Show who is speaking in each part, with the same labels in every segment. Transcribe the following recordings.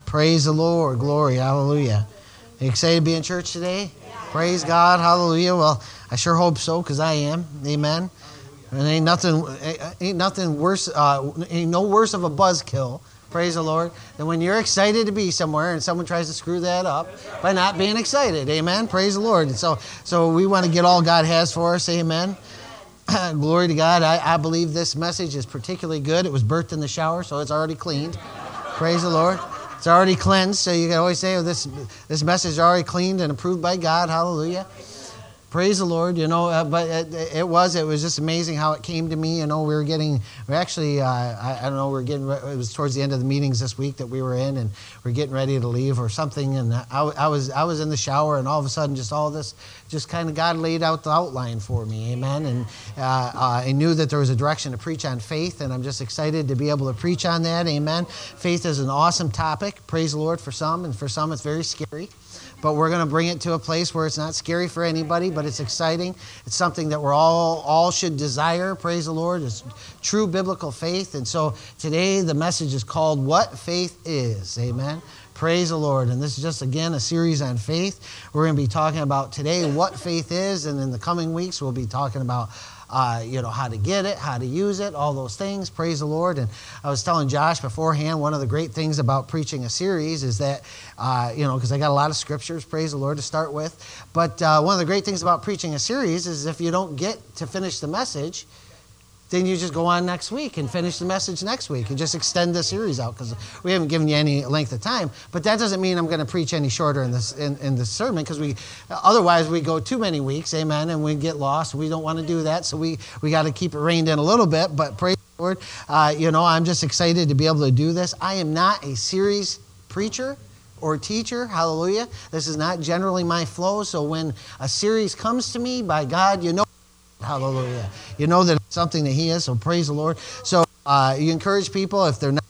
Speaker 1: Praise the Lord. Glory. Hallelujah. Are you excited to be in church today? Praise God. Hallelujah. Well, I sure hope so, because I am. Amen. And ain't nothing worse, ain't no worse of a buzzkill, praise the Lord, than when you're excited to be somewhere and someone tries to screw that up by not being excited. Amen. Praise the Lord. And so we want to get all God has for us. Amen. Glory to God. I believe this message is particularly good. It was birthed in the shower, so it's already cleaned. Praise the Lord. It's already cleansed, so you can always say, oh, this message is already cleaned and approved by God. Hallelujah. Praise the Lord, but it was just amazing how it came to me. It was towards the end of the meetings this week that we were in, and we're getting ready to leave or something, and I was in the shower, and all of a sudden just all this, just kind of God laid out the outline for me, amen, and I knew that there was a direction to preach on faith, and I'm just excited to be able to preach on that, amen. Faith is an awesome topic, praise the Lord, for some, and for some it's very scary. But we're going to bring it to a place where it's not scary for anybody, but it's exciting. It's something that we're all should desire, praise the Lord. It's true biblical faith. And so today the message is called What Faith Is, amen. Praise the Lord. And this is just, again, a series on faith. We're going to be talking about today what faith is, and in the coming weeks we'll be talking about how to get it, how to use it, all those things. Praise the Lord. And I was telling Josh beforehand, one of the great things about preaching a series is that, because I got a lot of scriptures, praise the Lord, to start with. But one of the great things about preaching a series is if you don't get to finish the message, then you just go on next week and finish the message next week and just extend the series out, because we haven't given you any length of time. But that doesn't mean I'm going to preach any shorter in this sermon, because otherwise we go too many weeks, amen, and we get lost. We don't want to do that, so we got to keep it reined in a little bit. But praise the Lord, I'm just excited to be able to do this. I am not a series preacher or teacher, hallelujah. This is not generally my flow, so when a series comes to me by God, hallelujah. You know that it's something that He is, so praise the Lord. So you encourage people, if they're not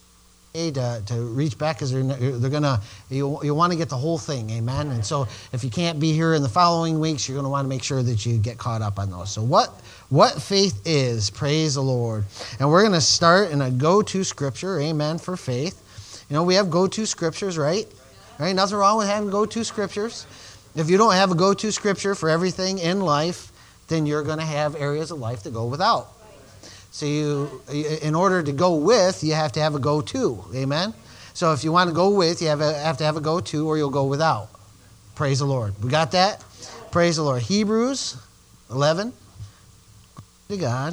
Speaker 1: to reach back, because they're gonna, you want to get the whole thing, amen. And so if you can't be here in the following weeks, you're going to want to make sure that you get caught up on those. So what faith is, praise the Lord. And we're going to start in a go-to scripture, amen, for faith. We have go-to scriptures, right? Right? Nothing wrong with having go-to scriptures. If you don't have a go-to scripture for everything in life, then you're going to have areas of life that go without. So in order to go with, you have to have a go-to. Amen? So if you want to go with, you have to have a go-to, or you'll go without. Praise the Lord. We got that? Praise the Lord. Hebrews 11. Glory to God.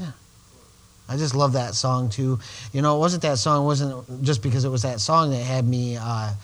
Speaker 1: I just love that song too. It wasn't that song. It wasn't just because it was that song that had me,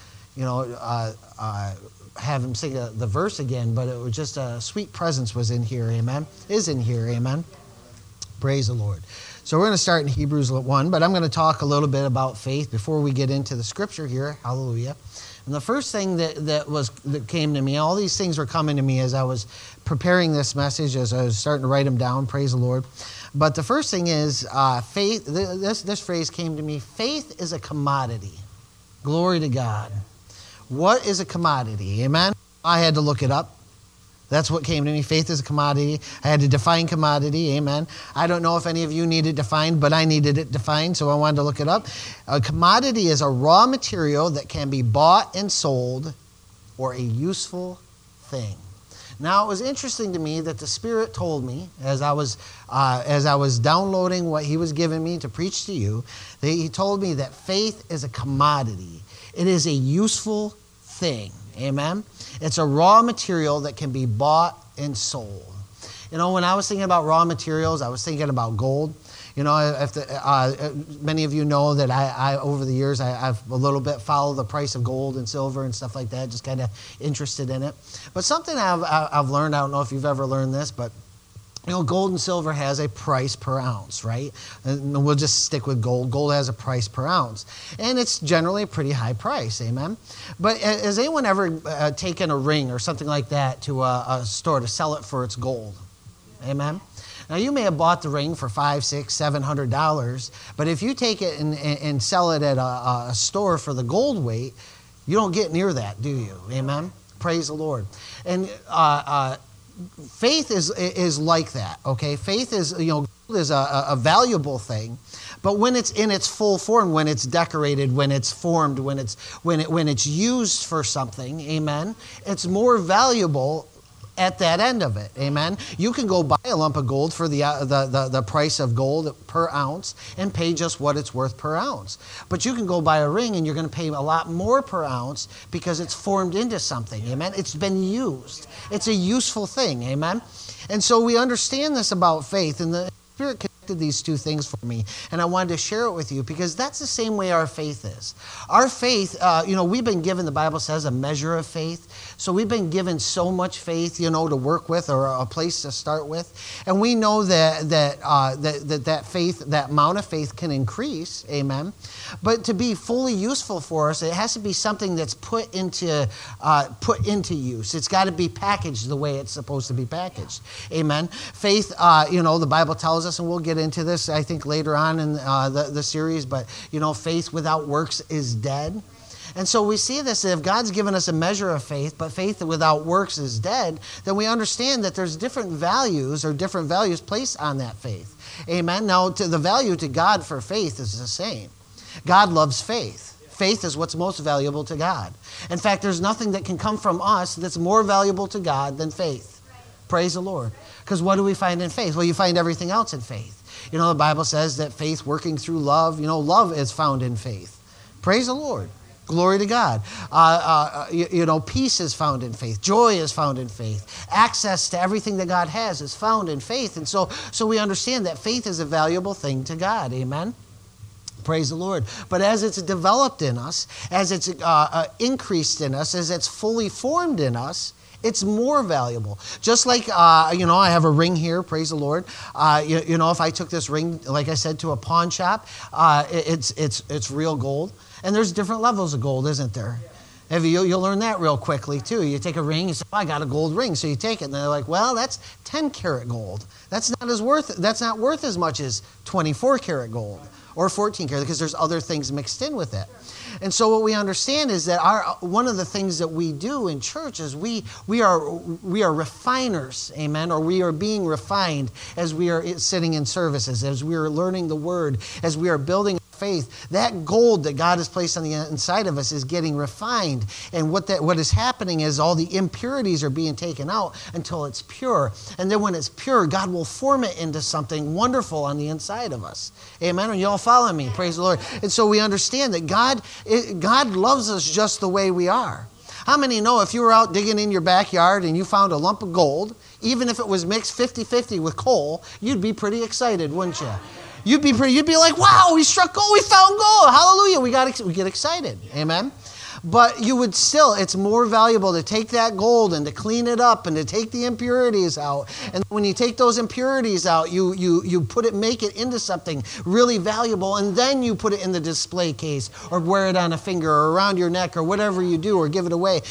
Speaker 1: have him sing the verse again, but it was just a sweet presence was in here, amen, is in here, amen. Praise the Lord. So we're going to start in Hebrews 1, but I'm going to talk a little bit about faith before we get into the scripture here, hallelujah. And the first thing that came to me, all these things were coming to me as I was preparing this message, as I was starting to write them down, praise the Lord. But the first thing is faith. This phrase came to me: faith is a commodity. Glory to God. What is a commodity? Amen? I had to look it up. That's what came to me. Faith is a commodity. I had to define commodity. Amen? I don't know if any of you need it defined, but I needed it defined, so I wanted to look it up. A commodity is a raw material that can be bought and sold, or a useful thing. Now, it was interesting to me that the Spirit told me, as I was downloading what He was giving me to preach to you, that He told me that faith is a commodity. It is a useful thing. Amen? It's a raw material that can be bought and sold. When I was thinking about raw materials, I was thinking about gold. Many of you know that I over the years, I've a little bit followed the price of gold and silver and stuff like that, just kind of interested in it. But something I've learned, I don't know if you've ever learned this, but gold and silver has a price per ounce, right? And we'll just stick with gold. Gold has a price per ounce. And it's generally a pretty high price, amen? But has anyone ever taken a ring or something like that to a store to sell it for its gold? Amen? Now, you may have bought the ring for $500, $600, $700, but if you take it and sell it at a store for the gold weight, you don't get near that, do you? Amen? Praise the Lord. And faith is like that, okay? Faith is, is a valuable thing, But when it's in its full form, when it's decorated, when it's formed, when it's used for something, amen, it's more valuable at that end of it, amen. You can go buy a lump of gold for the price of gold per ounce and pay just what it's worth per ounce. But you can go buy a ring and you're going to pay a lot more per ounce because it's formed into something, amen. It's been used. It's a useful thing, amen. And so we understand this about faith, and the Spirit connected these two things for me, and I wanted to share it with you because that's the same way our faith is. Our faith, we've been given, the Bible says, a measure of faith. So we've been given so much faith, to work with, or a place to start with. And we know that faith, that amount of faith can increase, amen. But to be fully useful for us, it has to be something that's put into use. It's got to be packaged the way it's supposed to be packaged, amen. Faith, the Bible tells us, and we'll get into this, I think, later on in the series, but, faith without works is dead. And so we see this, if God's given us a measure of faith, but faith without works is dead, then we understand that there's different values placed on that faith. Amen? Now, the value to God for faith is the same. God loves faith. Faith is what's most valuable to God. In fact, there's nothing that can come from us that's more valuable to God than faith. Praise the Lord. Because what do we find in faith? Well, you find everything else in faith. The Bible says that faith working through love, love is found in faith. Praise the Lord. Glory to God. Peace is found in faith. Joy is found in faith. Access to everything that God has is found in faith. And so we understand that faith is a valuable thing to God. Amen? Praise the Lord. But as it's developed in us, as it's increased in us, as it's fully formed in us, it's more valuable. Just like, I have a ring here, praise the Lord. If I took this ring, like I said, to a pawn shop, it's real gold. And there's different levels of gold, isn't there? You'll learn that real quickly, too. You take a ring, you say, I got a gold ring. So you take it, and they're like, well, that's 10 karat gold. That's not worth as much as 24 karat gold or 14 karat, because there's other things mixed in with it. And so what we understand is that one of the things that we do in church is we are refiners, amen, or we are being refined as we are sitting in services, as we are learning the Word, as we are building faith. That gold that God has placed on the inside of us is getting refined. And what is happening is all the impurities are being taken out until it's pure. And then when it's pure, God will form it into something wonderful on the inside of us. Amen. And you all follow me. Praise the Lord. And so we understand that God loves us just the way we are. How many know if you were out digging in your backyard and you found a lump of gold, even if it was mixed 50-50 with coal, you'd be pretty excited, wouldn't you? You'd be like, wow, we struck gold, we found gold, hallelujah. We get excited, amen. But it's more valuable to take that gold and to clean it up and to take the impurities out. And when you take those impurities out, you make it into something really valuable, and then you put it in the display case or wear it on a finger or around your neck or whatever you do, or give it away.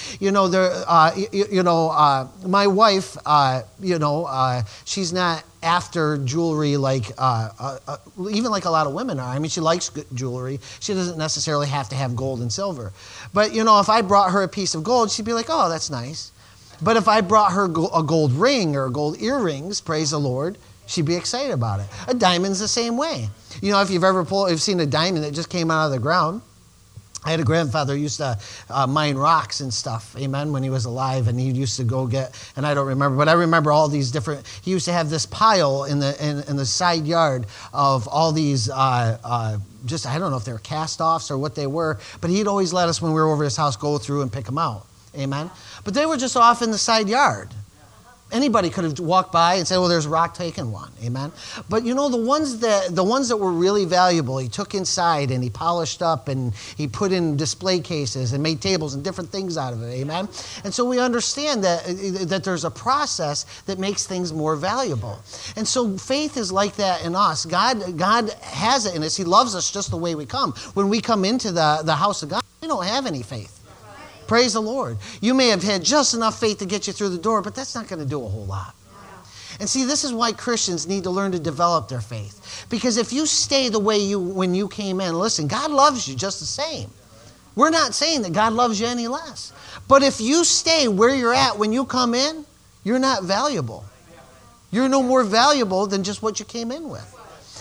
Speaker 1: My wife, she's not after jewelry like even like a lot of women are. I mean, she likes jewelry. She doesn't necessarily have to have gold and silver. But, if I brought her a piece of gold, she'd be like, oh, that's nice. But if I brought her a gold ring or gold earrings, praise the Lord, she'd be excited about it. A diamond's the same way. If you've seen a diamond that just came out of the ground. I had a grandfather who used to mine rocks and stuff, amen, when he was alive, and he used to go get, and I don't remember, but I remember all these different, he used to have this pile in the side yard of all these, just, I don't know if they were cast-offs or what they were, but he'd always let us, when we were over his house, go through and pick them out, amen. But they were just off in the side yard. Anybody could have walked by and said, well, there's a rock taking one, amen? But the ones that were really valuable, he took inside and he polished up and he put in display cases and made tables and different things out of it, amen? And so we understand that there's a process that makes things more valuable. And so faith is like that in us. God has it in us. He loves us just the way we come. When we come into the house of God, we don't have any faith. Praise the Lord. You may have had just enough faith to get you through the door, but that's not going to do a whole lot. And see, this is why Christians need to learn to develop their faith. Because if you stay the way when you came in, listen, God loves you just the same. We're not saying that God loves you any less. But if you stay where you're at when you come in, you're not valuable. You're no more valuable than just what you came in with.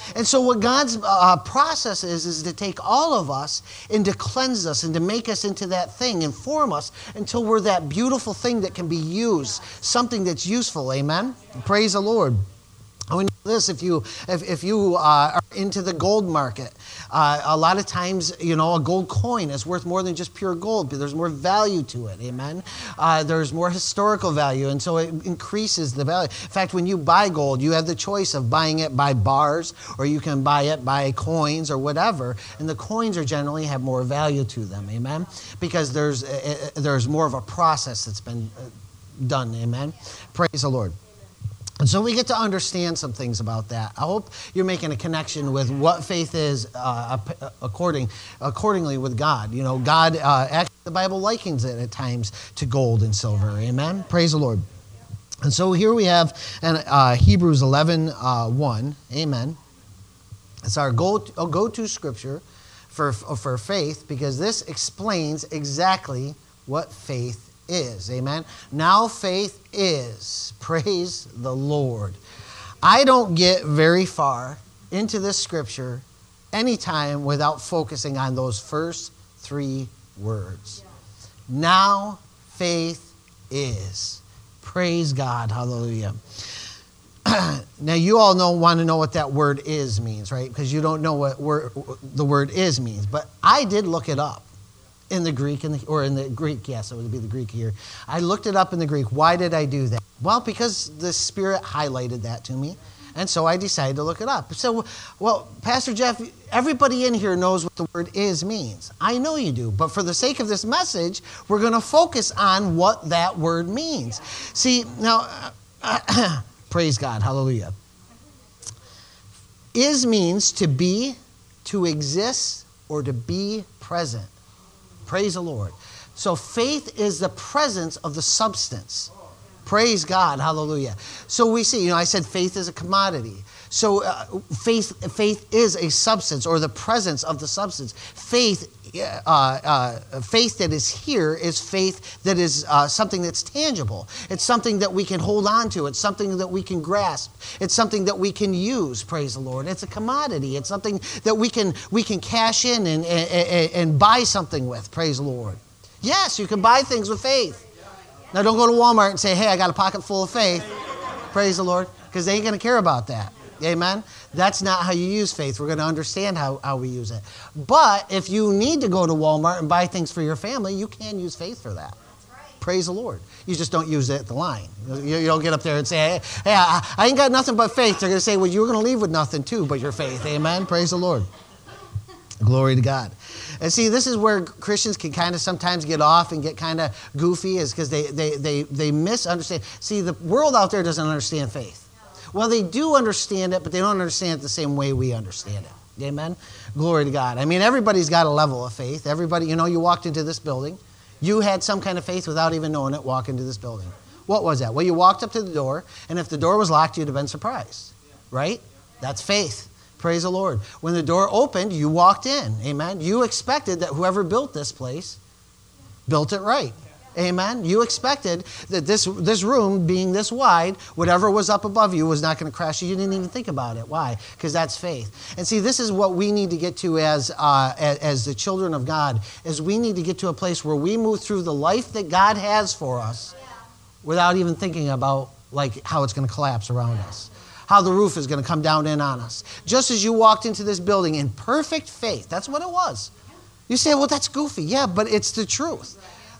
Speaker 1: And so what God's process is to take all of us and to cleanse us and to make us into that thing and form us until we're that beautiful thing that can be used, something that's useful. Amen? Praise the Lord. We know this, if you are into the gold market, a lot of times, a gold coin is worth more than just pure gold, but there's more value to it, amen? There's more historical value, and so it increases the value. In fact, when you buy gold, you have the choice of buying it by bars, or you can buy it by coins or whatever, and the coins are generally have more value to them, amen? Because there's more of a process that's been done, amen? Praise the Lord. And so we get to understand some things about that. I hope you're making a connection with what faith is accordingly with God. God, actually, the Bible likens it at times to gold and silver. Amen? Praise the Lord. And so here we have Hebrews 11:1. Amen. It's our go-to scripture for faith, because this explains exactly what faith is. Amen. Now faith is. Praise the Lord. I don't get very far into this scripture anytime without focusing on those first 3 words. Now faith is. Praise God. Hallelujah. Now you all want to know what that word is means, right? Because you don't know what the word is means. But I did look it up. In the Greek, or in the Greek, yes, it would be the Greek here. I looked it up in the Greek. Why did I do that? Well, because the Spirit highlighted that to me, and so I decided to look it up. So, well, Pastor Jeff, everybody in here knows what the word is means. I know you do, but for the sake of this message, we're going to focus on what that word means. See, now, praise God, hallelujah. Is means to be, to exist, or to be present. Praise the Lord. So faith is the presence of the substance. Praise God. Hallelujah. So we see, I said faith is a commodity. So faith is a substance, or the presence of the substance. Faith that is here is faith that is something that's tangible. It's something that we can hold on to. It's something that we can grasp. It's something that we can use. Praise the Lord. It's a commodity. It's something that we can cash in and buy something with. Praise the Lord. Yes, you can buy things with faith. Now don't go to Walmart and say, hey, I got a pocket full of faith. Praise the Lord. Because they ain't going to care about that. Amen? That's not how you use faith. We're going to understand how we use it. But if you need to go to Walmart and buy things for your family, you can use faith for that. Praise the Lord. You just don't use it at the line. You don't get up there and say, hey, I ain't got nothing but faith. They're going to say, well, you're going to leave with nothing too but your faith. Amen? Praise the Lord. Glory to God. And see, this is where Christians can kind of sometimes get off and get kind of goofy, is because they misunderstand. See, the world out there doesn't understand faith. Well, they do understand it, but they don't understand it the same way we understand it. Amen? Glory to God. I mean, everybody's got a level of faith. Everybody, you walked into this building. You had some kind of faith without even knowing it, walk into this building. What was that? Well, you walked up to the door, and if the door was locked, you'd have been surprised. Right? That's faith. Praise the Lord. When the door opened, you walked in. Amen? You expected that whoever built this place built it right. Amen? You expected that this room being this wide, whatever was up above you was not going to crash. You didn't even think about it. Why? Because that's faith. And see, this is what we need to get to as the children of God, is we need to get to a place where we move through the life that God has for us without even thinking about how it's going to collapse around us, how the roof is going to come down in on us. Just as you walked into this building in perfect faith, that's what it was. You say, well, that's goofy. Yeah, but it's the truth.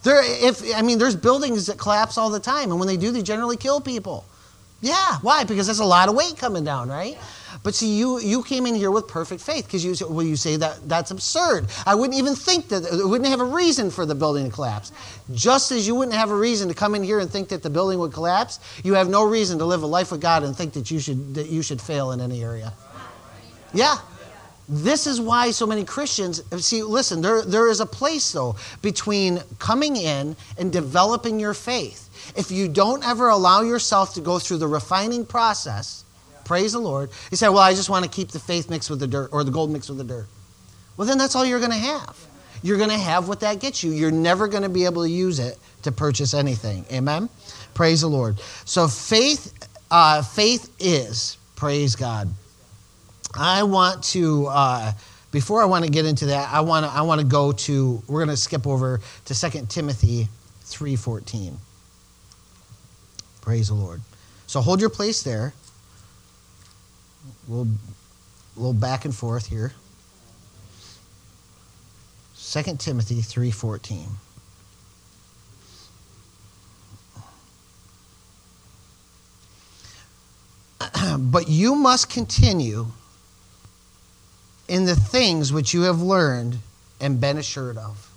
Speaker 1: There's buildings that collapse all the time, and when they do, they generally kill people. Yeah, why? Because there's a lot of weight coming down, right? But see, you came in here with perfect faith, because you say that's absurd. I wouldn't even think that, it wouldn't have a reason for the building to collapse. Just as you wouldn't have a reason to come in here and think that the building would collapse, you have no reason to live a life with God and think that you should fail in any area. Yeah. This is why so many Christians, see, listen, there is a place, though, between coming in and developing your faith. If you don't ever allow yourself to go through the refining process, praise the Lord, you say, well, I just want to keep the faith mixed with the dirt, or the gold mixed with the dirt. Well, then that's all you're going to have. You're going to have what that gets you. You're never going to be able to use it to purchase anything. Amen? Praise the Lord. So faith is, praise God. I want to, before I want to get into that, I want to go to, we're going to skip over to 2 Timothy 3:14. Praise the Lord. So hold your place there. We'll a little back and forth here. 2 Timothy 3:14. But you must continue in the things which you have learned and been assured of.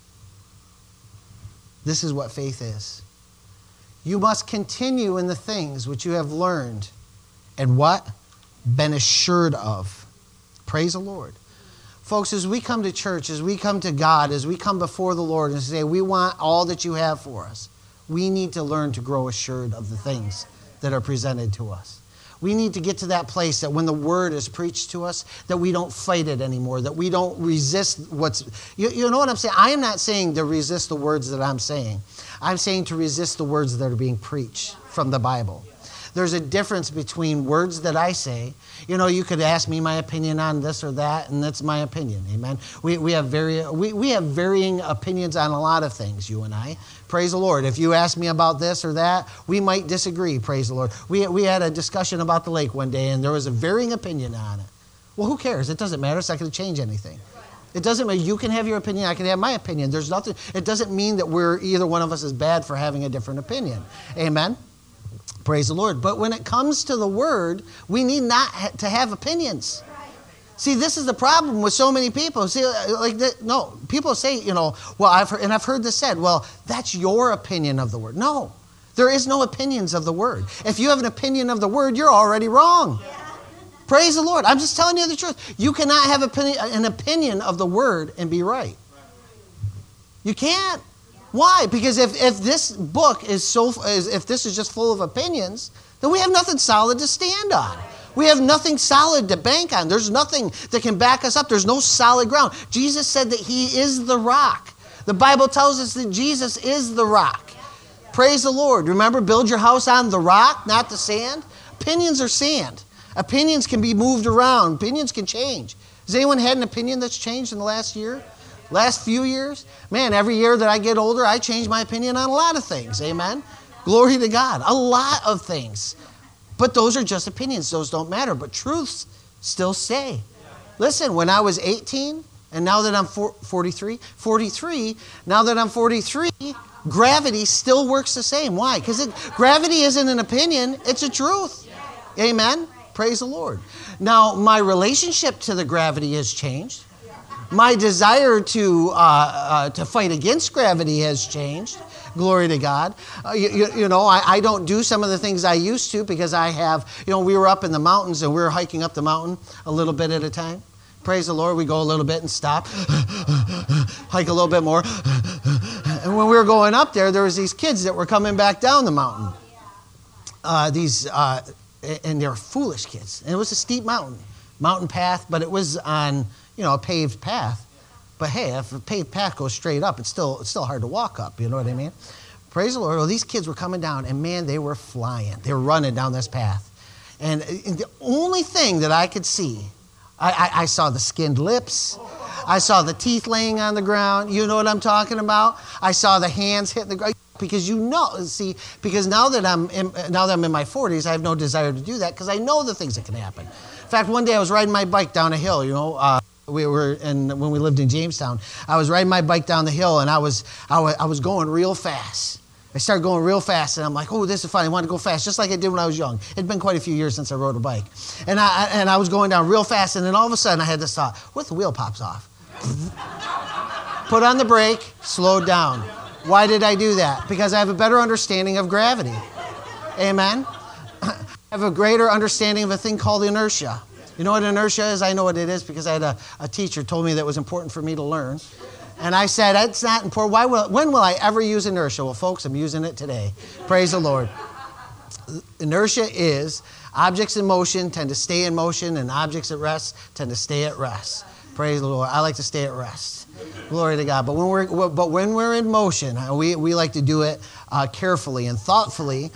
Speaker 1: This is what faith is. You must continue in the things which you have learned and what? Been assured of. Praise the Lord. Folks, as we come to church, as we come to God, as we come before the Lord and say, we want all that you have for us, we need to learn to grow assured of the things that are presented to us. We need to get to that place that when the word is preached to us, that we don't fight it anymore, that we don't resist what's... You know what I'm saying? I am not saying to resist the words that I'm saying. I'm saying to resist the words that are being preached from the Bible. There's a difference between words that I say. You know, you could ask me my opinion on this or that, and that's my opinion. Amen. We have varying opinions on a lot of things, you and I. Praise the Lord. If you ask me about this or that, we might disagree. Praise the Lord. We had a discussion about the lake one day, and there was a varying opinion on it. Well, who cares? It doesn't matter. It's not going to change anything. It doesn't matter. You can have your opinion. I can have my opinion. There's nothing. It doesn't mean that either one of us is bad for having a different opinion. Amen. Praise the Lord. But when it comes to the word, we need not to have opinions. See, this is the problem with so many people. See, no, people say, well, I've heard this said, well, that's your opinion of the word. No, there is no opinions of the word. If you have an opinion of the word, you're already wrong. Praise the Lord. I'm just telling you the truth. You cannot have an opinion of the word and be right. You can't. Why? Because if this book is if this is just full of opinions, then we have nothing solid to stand on. We have nothing solid to bank on. There's nothing that can back us up. There's no solid ground. Jesus said that he is the rock. The Bible tells us that Jesus is the rock. Praise the Lord. Remember, build your house on the rock, not the sand. Opinions are sand. Opinions can be moved around. Opinions can change. Has anyone had an opinion that's changed in the last year? Last few years? Man, every year that I get older, I change my opinion on a lot of things. Amen? Glory to God. A lot of things. But those are just opinions. Those don't matter. But truths still stay. Listen, when I was 18, and now that I'm 43, now that I'm 43, gravity still works the same. Why? Because gravity isn't an opinion. It's a truth. Amen? Praise the Lord. Now, my relationship to the gravity has changed. My desire to fight against gravity has changed. Glory to God. I don't do some of the things I used to because I have, we were up in the mountains and we were hiking up the mountain a little bit at a time. Praise the Lord. We go a little bit and stop. Hike a little bit more. And when we were going up there was these kids that were coming back down the mountain. And they're foolish kids. And it was a steep mountain path, but it was on a paved path. But hey, if a paved path goes straight up, it's still hard to walk up. You know what I mean? Praise the Lord. Well, these kids were coming down, and man, they were flying. They were running down this path. And the only thing that I could see, I saw the skinned lips. I saw the teeth laying on the ground. You know what I'm talking about? I saw the hands hitting the ground. Because now that I'm in my 40s, I have no desire to do that because I know the things that can happen. In fact, one day I was riding my bike down a hill, when we lived in Jamestown. I was riding my bike down the hill, and I was going real fast. I started going real fast, and I'm like, oh, this is fun. I want to go fast, just like I did when I was young. It'd been quite a few years since I rode a bike. And I was going down real fast, and then all of a sudden I had this thought, what if the wheel pops off? Put on the brake, slowed down. Why did I do that? Because I have a better understanding of gravity. Amen? I have a greater understanding of a thing called inertia. You know what inertia is? I know what it is because I had a teacher told me that it was important for me to learn. And I said, it's not important. When will I ever use inertia? Well, folks, I'm using it today. Praise the Lord. Inertia is objects in motion tend to stay in motion, and objects at rest tend to stay at rest. Praise the Lord. I like to stay at rest. Glory to God. But when we're in motion, we like to do it carefully and thoughtfully.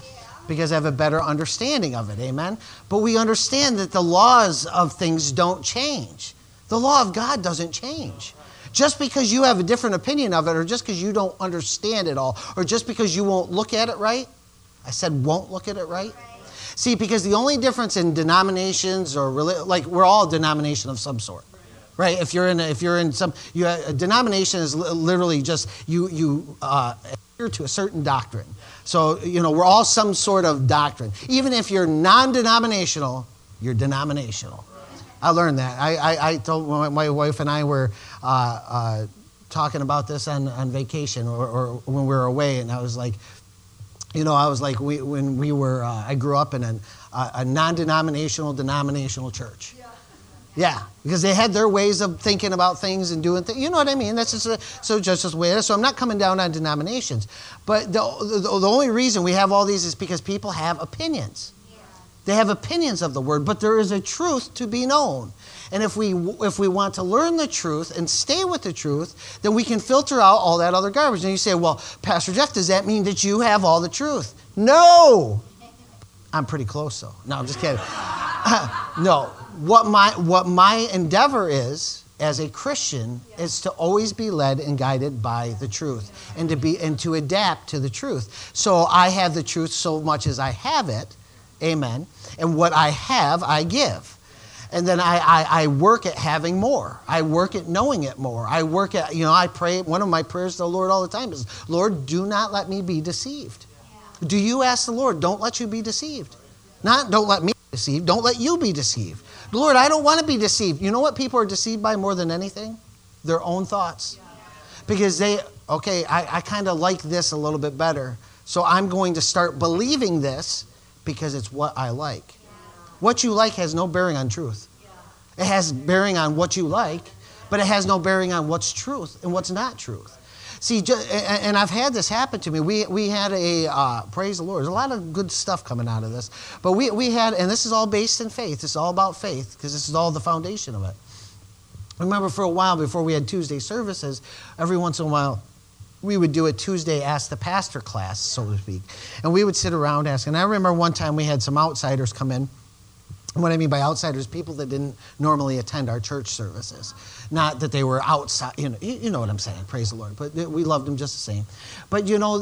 Speaker 1: because I have a better understanding of it. Amen? But we understand that the laws of things don't change. The law of God doesn't change. Just because you have a different opinion of it, or just because you don't understand it all, or just because you won't look at it right. I said won't look at it right. See, because the only difference in denominations or like we're all a denomination of some sort, right? If you're in some, a denomination is literally just you adhere to a certain doctrine. So we're all some sort of doctrine. Even if you're non-denominational, you're denominational. I learned that. I told my wife and I were talking about this on vacation or when we were away, and I was like, when we were, I grew up in a non-denominational, denominational church. Yeah, because they had their ways of thinking about things and doing things. You know what I mean? That's just the way it is. So I'm not coming down on denominations. But the only reason we have all these is because people have opinions. They have opinions of the word, but there is a truth to be known. And if we want to learn the truth and stay with the truth, then we can filter out all that other garbage. And you say, well, Pastor Jeff, does that mean that you have all the truth? No. I'm pretty close, though. No, I'm just kidding. No. What my endeavor is as a Christian is to always be led and guided by the truth and to adapt to the truth. So I have the truth so much as I have it. Amen. And what I have, I give. And then I work at having more. I work at knowing it more. I work at, I pray, one of my prayers to the Lord all the time is, Lord, do not let me be deceived. Yeah. Do you ask the Lord, don't let you be deceived? Not don't let me be deceived, don't let you be deceived. Lord, I don't want to be deceived. You know what people are deceived by more than anything? Their own thoughts. Because I kind of like this a little bit better, so I'm going to start believing this because it's what I like. What you like has no bearing on truth. It has bearing on what you like, but it has no bearing on what's truth and what's not truth. See, and I've had this happen to me. We had praise the Lord. There's a lot of good stuff coming out of this. But we had, and this is all based in faith. This is all about faith because this is all the foundation of it. I remember for a while before we had Tuesday services, every once in a while, we would do a Tuesday Ask the Pastor class, so to speak. And we would sit around asking. And I remember one time we had some outsiders come in. What I mean by outsiders, people that didn't normally attend our church services. Not that they were outside, you know what I'm saying, praise the Lord. But we loved them just the same. But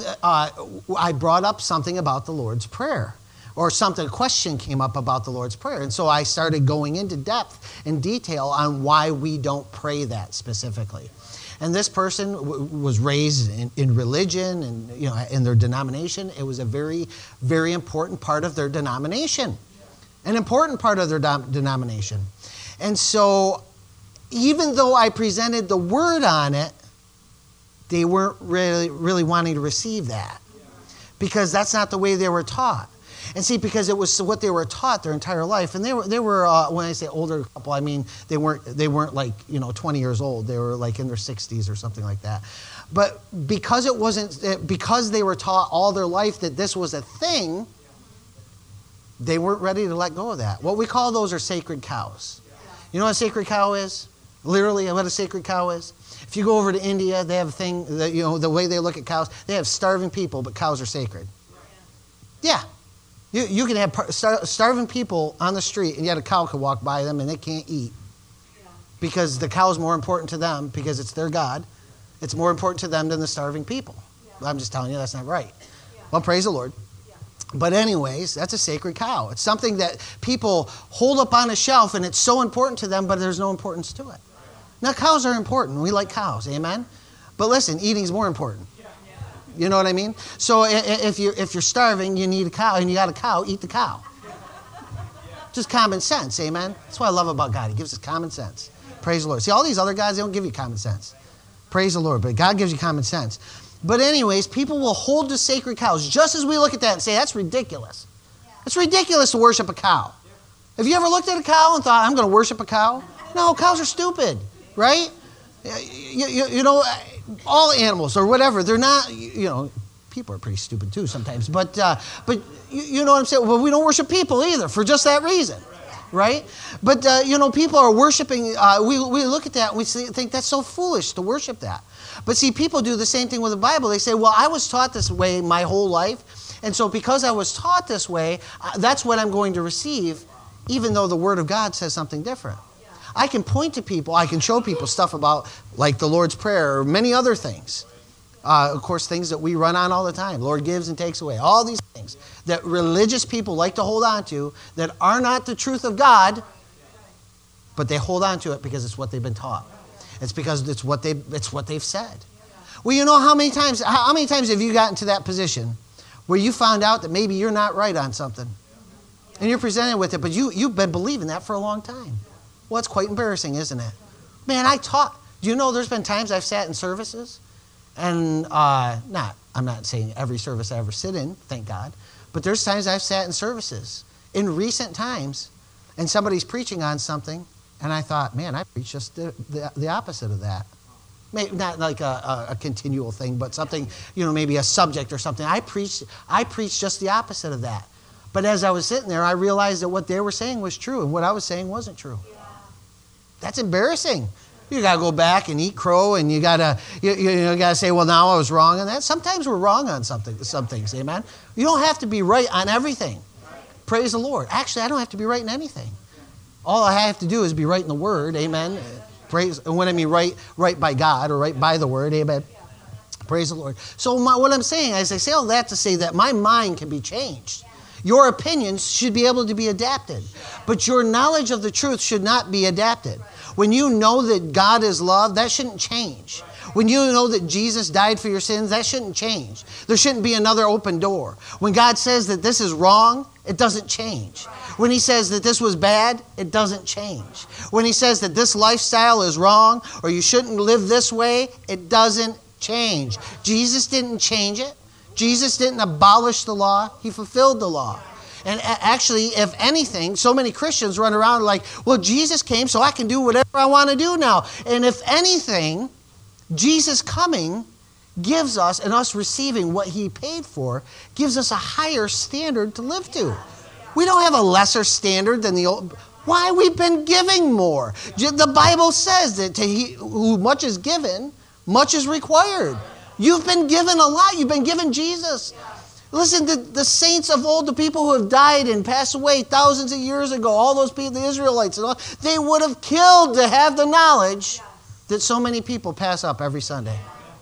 Speaker 1: I brought up something about the Lord's Prayer. Or a question came up about the Lord's Prayer. And so I started going into depth and detail on why we don't pray that specifically. And this person was raised in religion and in their denomination. It was a very, very important part of their denomination. An important part of their denomination. And so even though I presented the word on it, they weren't really wanting to receive that. Because that's not the way they were taught. And see, because it was what they were taught their entire life. And they were when I say older couple, I mean they weren't like 20 years old. They were like in their 60s or something like that. But because because they were taught all their life that this was a thing, they weren't ready to let go of that. What we call those are sacred cows. You know what a sacred cow is? Literally, what a sacred cow is? If you go over to India, they have a thing that the way they look at cows. They have starving people, but cows are sacred. Yeah. You can have starving people on the street, and yet a cow could walk by them, and they can't eat. Because the cow is more important to them, because it's their God. It's more important to them than the starving people. I'm just telling you, that's not right. Well, praise the Lord. But anyways, that's a sacred cow. It's something that people hold up on a shelf, and it's so important to them, but there's no importance to it. Now, cows are important. We like cows, amen? But listen, eating's more important. You know what I mean? So if you're starving, you need a cow, and you got a cow, eat the cow. Just common sense, amen? That's what I love about God. He gives us common sense. Praise the Lord. See, all these other guys, they don't give you common sense. Praise the Lord. But God gives you common sense. But anyways, people will hold to sacred cows just as we look at that and say, that's ridiculous. It's ridiculous to worship a cow. Have you ever looked at a cow and thought, I'm going to worship a cow? No, cows are stupid, right? All animals or whatever, they're not, people are pretty stupid too sometimes. But you know what I'm saying? Well, we don't worship people either for just that reason. Right? But, people are worshiping, we look at that and we think that's so foolish to worship that. But see, people do the same thing with the Bible. They say, well, I was taught this way my whole life, And so because I was taught this way, that's what I'm going to receive, even though the Word of God says something different. I can point to people, I can show people stuff about like the Lord's Prayer or many other things. Of course, things that we run on all the time. Lord gives and takes away. All these things that religious people like to hold on to that are not the truth of God, but they hold on to it because it's what they've been taught. It's because it's what they've said. Well, you know how many times have you gotten to that position where you found out that maybe you're not right on something? And you're presented with it, but you've been believing that for a long time. Well, it's quite embarrassing, isn't it? Man, do you know there's been times I've sat in services and I'm not saying every service I ever sit in, thank God, but there's times I've sat in services in recent times and somebody's preaching on something and I thought, man, I preached just the opposite of that. Maybe not like a continual thing, but something, maybe a subject or something. I preached just the opposite of that. But as I was sitting there, I realized that what they were saying was true and what I was saying wasn't true. That's embarrassing. You got to go back and eat crow, and you got to say, well, now I was wrong on that. Sometimes we're wrong on some things, amen? You don't have to be right on everything. Praise the Lord. Actually, I don't have to be right in anything. All I have to do is be right in the Word, amen? And when I mean right by God or right by the Word, amen? Praise the Lord. So what I'm saying is I say all that to say that my mind can be changed. Your opinions should be able to be adapted. But your knowledge of the truth should not be adapted. When you know that God is love, that shouldn't change. When you know that Jesus died for your sins, that shouldn't change. There shouldn't be another open door. When God says that this is wrong, it doesn't change. When He says that this was bad, it doesn't change. When He says that this lifestyle is wrong or you shouldn't live this way, it doesn't change. Jesus didn't change it. Jesus didn't abolish the law. He fulfilled the law. And actually, if anything, so many Christians run around like, well, Jesus came so I can do whatever I want to do now. And if anything, Jesus coming gives us, and us receiving what He paid for, gives us a higher standard to live to. We don't have a lesser standard than the old. Why? We've been giving more. The Bible says that to who much is given, much is required. You've been given a lot. You've been given Jesus. Listen, the saints of old, the people who have died and passed away thousands of years ago, all those people, the Israelites, and all, they would have killed to have the knowledge that so many people pass up every Sunday.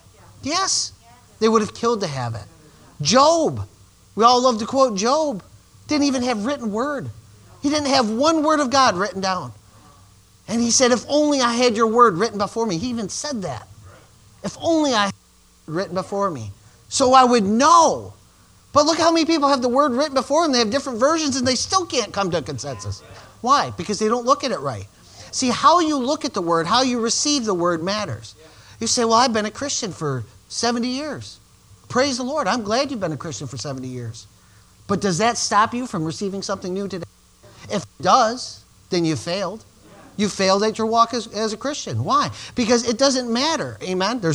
Speaker 1: Yes, they would have killed to have it. Job, we all love to quote Job, didn't even have written word. He didn't have one word of God written down. And he said, if only I had your word written before me. He even said that. If only I had written before me, so I would know. But look how many people have the word written before them. They have different versions and they still can't come to a consensus. Why? Because they don't look at it right. See, how you look at the word, how you receive the word matters. You say, well, I've been a Christian for 70 years. Praise the Lord. I'm glad you've been a Christian for 70 years. But does that stop you from receiving something new today? If it does, then you failed. You failed at your walk as a Christian. Why? Because it doesn't matter. Amen? Here's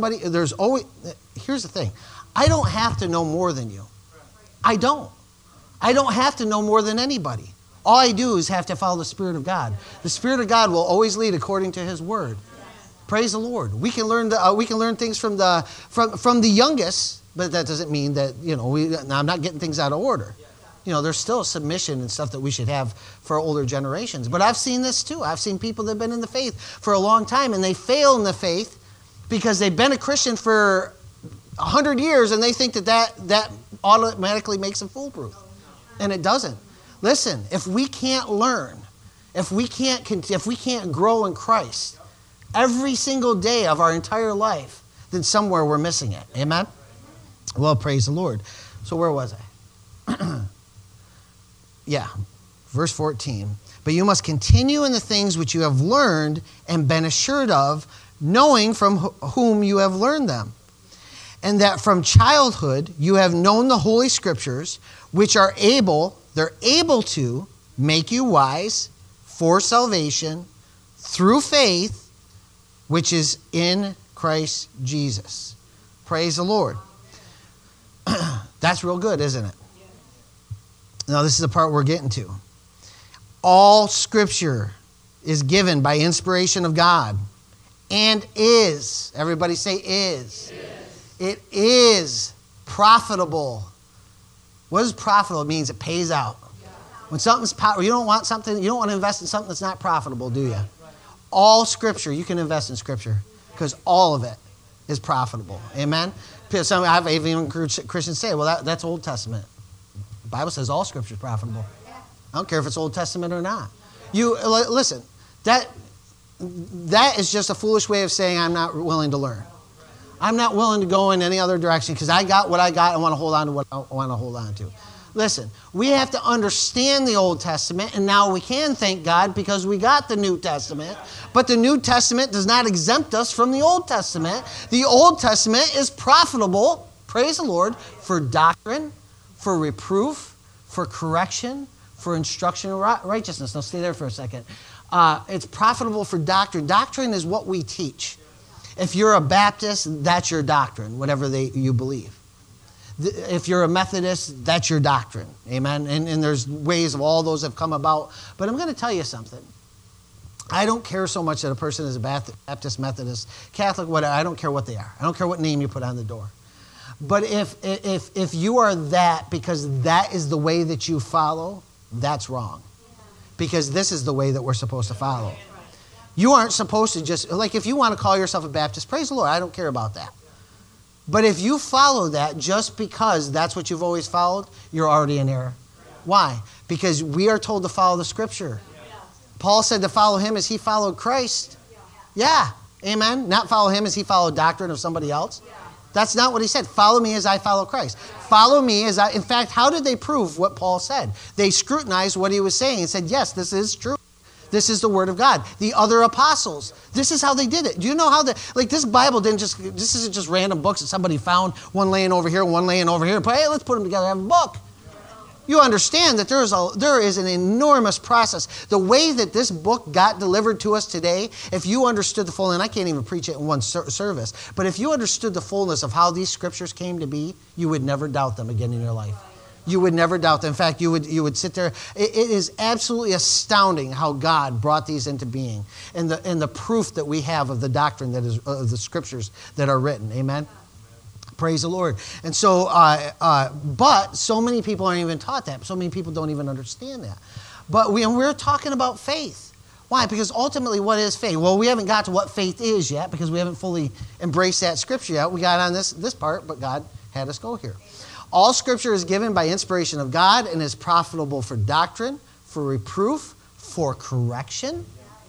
Speaker 1: the thing. I don't have to know more than you. I don't. I don't have to know more than anybody. All I do is have to follow the Spirit of God. The Spirit of God will always lead according to His Word. Praise the Lord. We can learn things from the youngest, but that doesn't mean that I'm not getting things out of order. There's still submission and stuff that we should have for older generations. But I've seen this too. I've seen people that have been in the faith for a long time and they fail in the faith because they've been a Christian for 100 years and they think that automatically makes them foolproof. And it doesn't. Listen, if we can't learn, if we can't grow in Christ every single day of our entire life, then somewhere we're missing it. Amen? Well, praise the Lord. So where was I? Yeah, verse 14. But you must continue in the things which you have learned and been assured of, knowing from whom you have learned them. And that from childhood you have known the Holy Scriptures, which they're able to make you wise for salvation through faith, which is in Christ Jesus. Praise the Lord. That's real good, isn't it? Now, this is the part we're getting to. All Scripture is given by inspiration of God and is, everybody say is. It is profitable What is profitable? It means it pays out. When something's you don't want to invest in something that's not profitable, do you? All Scripture, you can invest in Scripture because all of it is profitable. Amen? I've even heard Christians say, well, that's Old Testament. The Bible says all Scripture is profitable. I don't care if it's Old Testament or not. Listen, that is just a foolish way of saying I'm not willing to learn. I'm not willing to go in any other direction because I got what I got and want to hold on to what I want to hold on to. Listen, we have to understand the Old Testament, and now we can thank God because we got the New Testament. But the New Testament does not exempt us from the Old Testament. The Old Testament is profitable, praise the Lord, for doctrine, for reproof, for correction, for instruction in righteousness. Now stay there for a second. It's profitable for doctrine. Doctrine is what we teach. If you're a Baptist, that's your doctrine, whatever you believe. If you're a Methodist, that's your doctrine. Amen? And there's ways of all those have come about. But I'm going to tell you something. I don't care so much that a person is a Baptist, Methodist, Catholic, whatever. I don't care what they are. I don't care what name you put on the door. But if you are that because that is the way that you follow, that's wrong. Because this is the way that we're supposed to follow. You aren't supposed to just, like if you want to call yourself a Baptist, praise the Lord, I don't care about that. But if you follow that just because that's what you've always followed, you're already in error. Why? Because we are told to follow the Scripture. Paul said to follow him as he followed Christ. Yeah, amen. Not follow him as he followed doctrine of somebody else. That's not what he said. Follow me as I follow Christ. Follow me as I... In fact, how did they prove what Paul said? They scrutinized what he was saying and said, yes, this is true. This is the Word of God. The other apostles, this is how they did it. Do you know how this Bible this isn't just random books that somebody found, one laying over here, one laying over here. But hey, let's put them together and have a book. You understand that there is an enormous process. The way that this book got delivered to us today, if you understood the full, and I can't even preach it in one service, but if you understood the fullness of how these Scriptures came to be, you would never doubt them again in your life. You would never doubt them. In fact, you would sit there. It is absolutely astounding how God brought these into being and the proof that we have of the doctrine that is of the Scriptures that are written. Amen? Praise the Lord. And so, but so many people aren't even taught that. So many people don't even understand that. But we're talking about faith. Why? Because ultimately, what is faith? Well, we haven't got to what faith is yet because we haven't fully embraced that Scripture yet. We got on this part, but God had us go here. All Scripture is given by inspiration of God and is profitable for doctrine, for reproof, for correction,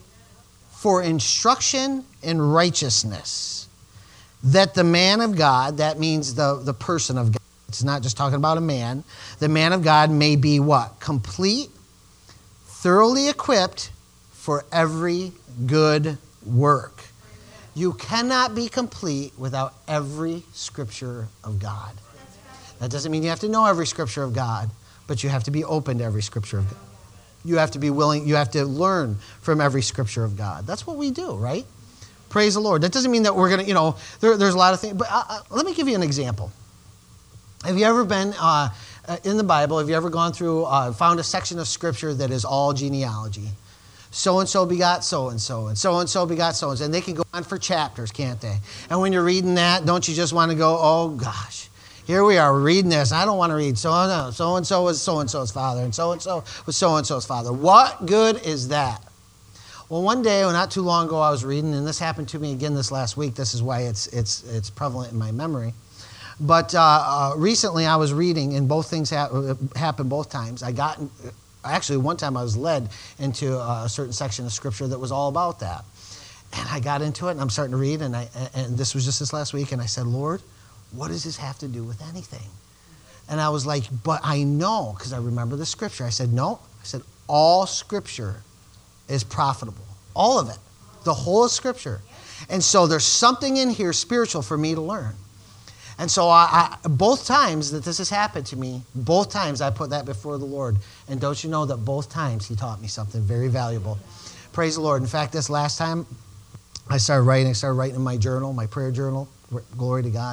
Speaker 1: for instruction in righteousness. That the man of God, that means the person of God, it's not just talking about a man, the man of God may be what? Complete, thoroughly equipped for every good work. You cannot be complete without every Scripture of God. That doesn't mean you have to know every Scripture of God, but you have to be open to every Scripture of God. You have to be willing, you have to learn from every Scripture of God. That's what we do, right? Praise the Lord. That doesn't mean that we're going to, there's a lot of things. But let me give you an example. Have you ever been in the Bible, have you ever gone through, found a section of Scripture that is all genealogy? So-and-so begot so-and-so, and so-and-so begot so-and-so. And they can go on for chapters, can't they? And when you're reading that, don't you just want to go, oh, gosh. Here we are reading this. I don't want to read so-and-so was so-and-so's father, and so-and-so was so-and-so's father. What good is that? Well, one day, not too long ago, I was reading, and this happened to me again this last week. This is why it's prevalent in my memory. But recently, I was reading, and both things happened both times. Actually, one time I was led into a certain section of Scripture that was all about that. And I got into it, and I'm starting to read, and this was just this last week, and I said, Lord, what does this have to do with anything? And I was like, but I know, because I remember the Scripture. I said, no. I said, all Scripture is profitable. All of it. The whole of Scripture. And so there's something in here spiritual for me to learn. And so both times that this has happened to me, both times I put that before the Lord. And don't you know that both times He taught me something very valuable. Praise the Lord. In fact, this last time I started writing in my journal, my prayer journal. Glory to God.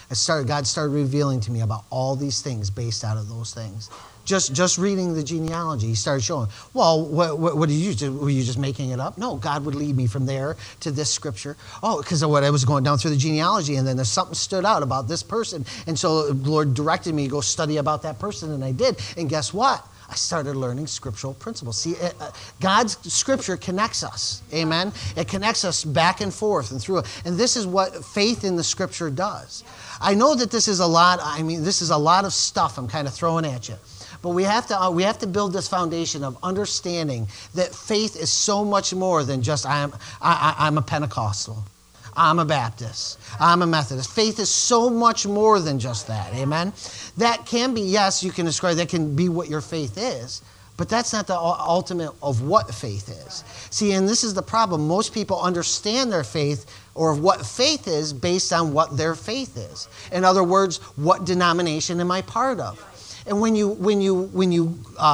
Speaker 1: God started revealing to me about all these things based out of those things. Just reading the genealogy, he started showing, well, what did you do? Were you just making it up? No, God would lead me from there to this scripture. Oh, because of what I was going down through the genealogy, and then there's something stood out about this person. And so the Lord directed me to go study about that person, and I did. And guess what? I started learning scriptural principles. See, God's scripture connects us. Amen? It connects us back and forth and through. And this is what faith in the scripture does. I know that this is a lot. This is a lot of stuff I'm kind of throwing at you. But we have to build this foundation of understanding that faith is so much more than just I'm a Pentecostal, I'm a Baptist, I'm a Methodist. Faith is so much more than just that. Amen. That can be, yes, you can describe, that can be what your faith is, but that's not the ultimate of what faith is. See, and this is the problem. Most people understand their faith or what faith is based on what their faith is. In other words, what denomination am I part of? And when you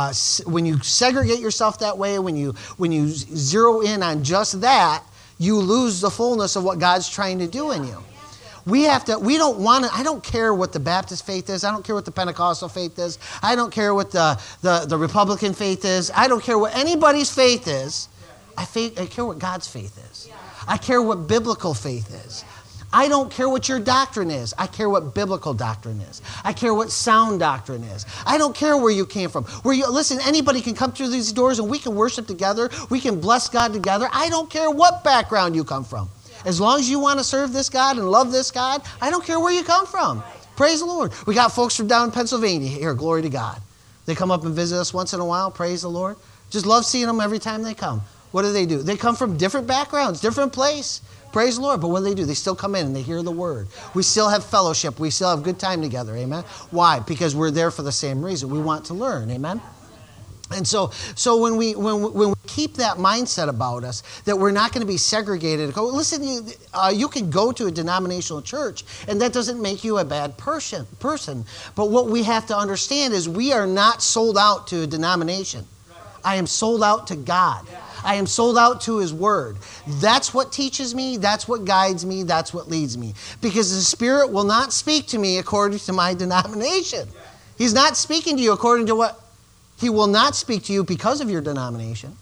Speaker 1: segregate yourself that way, when you zero in on just that, you lose the fullness of what God's trying to do in you. I don't care what the Baptist faith is. I don't care what the Pentecostal faith is. I don't care what the Republican faith is. I don't care what anybody's faith is. I care what God's faith is. I care what biblical faith is. I don't care what your doctrine is. I care what biblical doctrine is. I care what sound doctrine is. I don't care where you came from. Listen, anybody can come through these doors and we can worship together. We can bless God together. I don't care what background you come from. As long as you want to serve this God and love this God, I don't care where you come from. Praise the Lord. We got folks from down in Pennsylvania here. Glory to God. They come up and visit us once in a while. Praise the Lord. Just love seeing them every time they come. What do? They come from different backgrounds, different place. Praise the Lord. But what do? They still come in and they hear the word. We still have fellowship. We still have good time together. Amen. Why? Because we're there for the same reason. We want to learn. Amen. And so when we keep that mindset about us, that we're not going to be segregated. Listen, you can go to a denominational church, and that doesn't make you a bad person. But what we have to understand is we are not sold out to a denomination. I am sold out to God. I am sold out to His Word. That's what teaches me. That's what guides me. That's what leads me. Because the Spirit will not speak to me according to my denomination. He's not speaking to you according to what... He will not speak to you because of your denomination.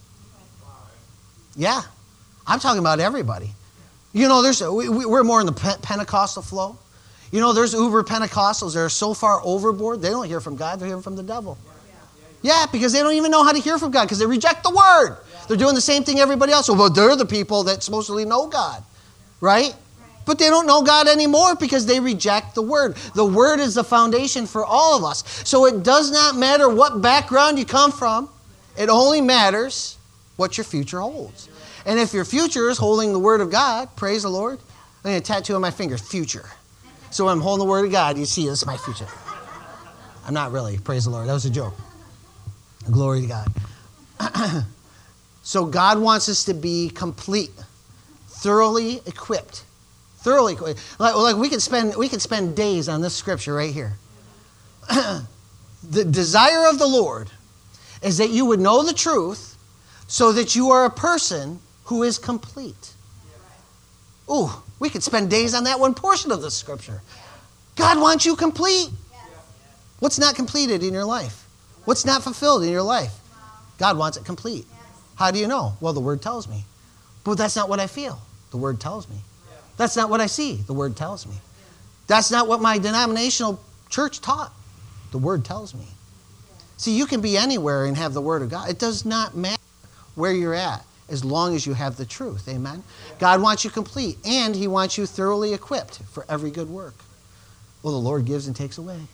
Speaker 1: Yeah. I'm talking about everybody. You know, we're more in the Pentecostal flow. You know, there's uber Pentecostals that are so far overboard, they don't hear from God, they're hearing from the devil. Yeah, because they don't even know how to hear from God because they reject the Word. They're doing the same thing everybody else. Well, they're the people that supposedly know God, right? But they don't know God anymore because they reject the Word. The Word is the foundation for all of us. So it does not matter what background you come from. It only matters what your future holds. And if your future is holding the Word of God, praise the Lord. I'm going to tattoo on my finger, future. So when I'm holding the Word of God, you see this is my future. I'm not really, praise the Lord. That was a joke. Glory to God. So God wants us to be complete, thoroughly equipped. Thoroughly equipped. Like we could spend days on this scripture right here. The desire of the Lord is that you would know the truth so that you are a person who is complete. Ooh, we could spend days on that one portion of the scripture. God wants you complete. What's not completed in your life? What's not fulfilled in your life? God wants it complete. How do you know? Well, the Word tells me. But that's not what I feel. The Word tells me. That's not what I see. The Word tells me. That's not what my denominational church taught. The Word tells me. See, you can be anywhere and have the Word of God. It does not matter where you're at as long as you have the truth. Amen? God wants you complete, and He wants you thoroughly equipped for every good work. Well, the Lord gives and takes away.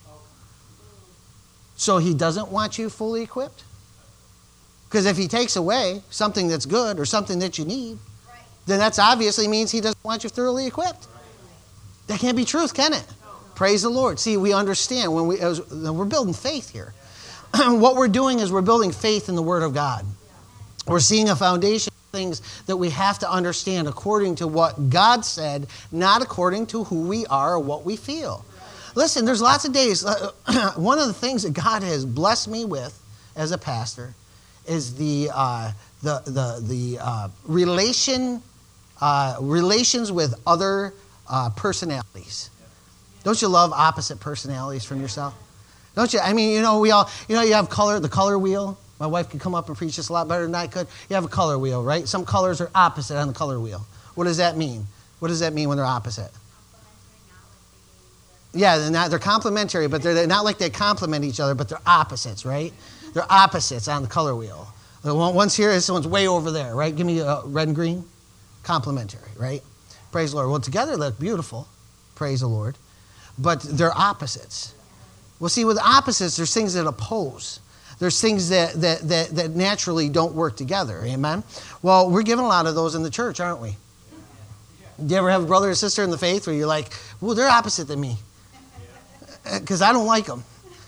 Speaker 1: So He doesn't want you fully equipped? Because if He takes away something that's good or something that you need, then that obviously means He doesn't want you thoroughly equipped. That can't be truth, can it? Praise the Lord. See, we understand when we're building faith here. What we're doing is we're building faith in the Word of God. We're seeing a foundation of things that we have to understand according to what God said, not according to who we are or what we feel. Listen, there's lots of days. One of the things that God has blessed me with as a pastor is the relations with other personalities. Don't you love opposite personalities from yourself? Don't you? I mean, we all, you have the color wheel. My wife could come up and preach this a lot better than I could. You have a color wheel, right? Some colors are opposite on the color wheel. What does that mean? What does that mean when they're opposite? Yeah, they're complementary, but they're not like they complement each other, but they're opposites, right? They're opposites on the color wheel. The one's here, this one's way over there, right? Give me red and green. Complementary, right? Praise the Lord. Well, together they look beautiful. Praise the Lord. But they're opposites. Well, see, with opposites, there's things that oppose. There's things that naturally don't work together. Amen? Well, we're given a lot of those in the church, aren't we? Do you ever have a brother or sister in the faith where you're like, well, they're opposite than me? Because I don't like them.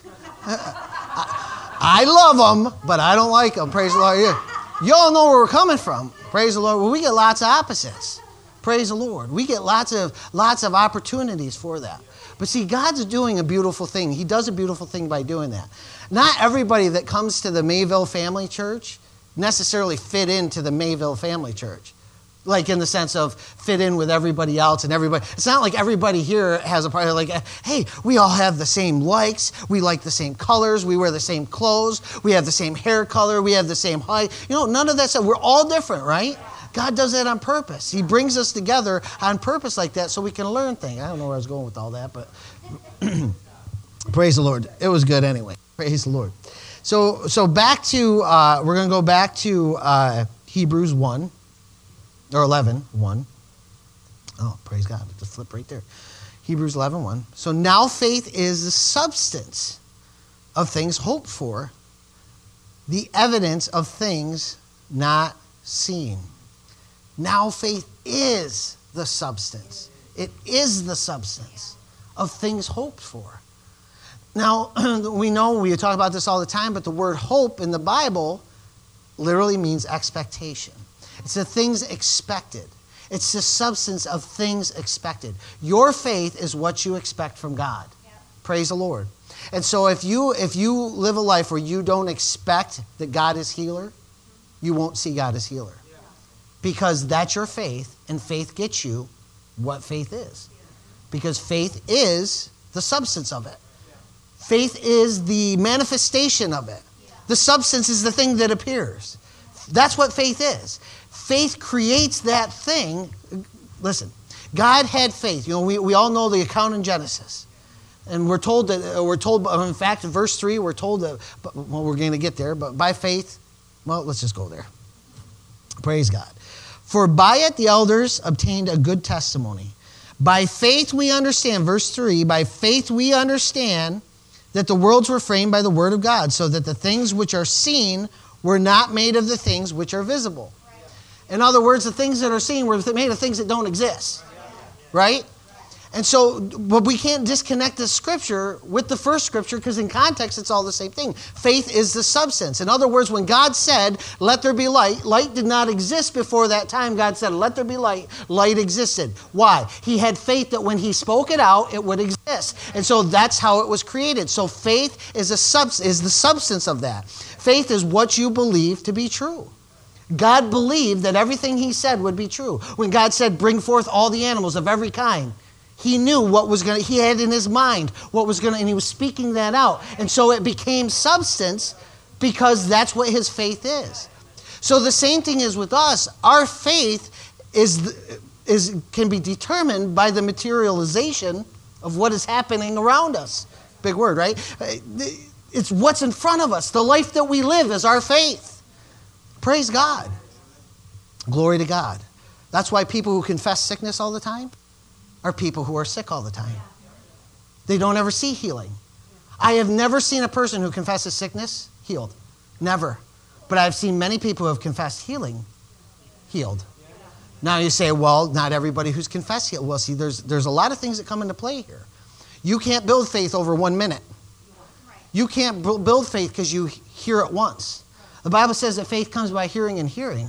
Speaker 1: I love them, but I don't like them. Praise the Lord. You all know where we're coming from. Praise the Lord. Well, we get lots of opposites. Praise the Lord. We get lots of opportunities for that. But see, God's doing a beautiful thing. He does a beautiful thing by doing that. Not everybody that comes to the Mayville Family Church necessarily fit into the Mayville Family Church. Like in the sense of fit in with everybody else and everybody. It's not like everybody here has a part like, hey, we all have the same likes. We like the same colors. We wear the same clothes. We have the same hair color. We have the same height. None of that stuff. We're all different, right? God does that on purpose. He brings us together on purpose like that so we can learn things. I don't know where I was going with all that, but praise the Lord. It was good anyway. Praise the Lord. So back to, we're going to go back to Hebrews 1. Or 11:1. Oh, praise God. Just flip right there. Hebrews 11:1. So now faith is the substance of things hoped for, the evidence of things not seen. Now faith is the substance. It is the substance of things hoped for. Now, we talk about this all the time, but the word hope in the Bible literally means expectation. It's the things expected. It's the substance of things expected. Your faith is what you expect from God. Yeah. Praise the Lord. And so if you live a life where you don't expect that God is healer, you won't see God as healer. Yeah. Because that's your faith, and faith gets you what faith is. Because faith is the substance of it. Faith is the manifestation of it. The substance is the thing that appears. That's what faith is. Faith creates that thing. Listen, God had faith. We all know the account in Genesis. And we're told, in fact, in verse 3, we're told that, well, we're going to get there, but by faith, well, let's just go there. Praise God. For by it the elders obtained a good testimony. By faith we understand, verse 3, by faith we understand that the worlds were framed by the word of God, so that the things which are seen were not made of the things which are visible. In other words, the things that are seen were made of things that don't exist. Right? And so, but we can't disconnect this scripture with the first scripture because in context it's all the same thing. Faith is the substance. In other words, when God said, let there be light, light did not exist before that time. God said, let there be light. Light existed. Why? He had faith that when he spoke it out, it would exist. And so that's how it was created. So faith is the substance of that. Faith is what you believe to be true. God believed that everything he said would be true. When God said, bring forth all the animals of every kind, he knew he had in his mind and he was speaking that out. And so it became substance because that's what his faith is. So the same thing is with us. Our faith can be determined by the materialization of what is happening around us. Big word, right? It's what's in front of us. The life that we live is our faith. Praise God. Glory to God. That's why people who confess sickness all the time are people who are sick all the time. They don't ever see healing. I have never seen a person who confesses sickness healed. Never. But I've seen many people who have confessed healing healed. Now you say, well, not everybody who's confessed healed. Well, see, there's a lot of things that come into play here. You can't build faith over 1 minute. You can't build faith because you hear it once. The Bible says that faith comes by hearing and hearing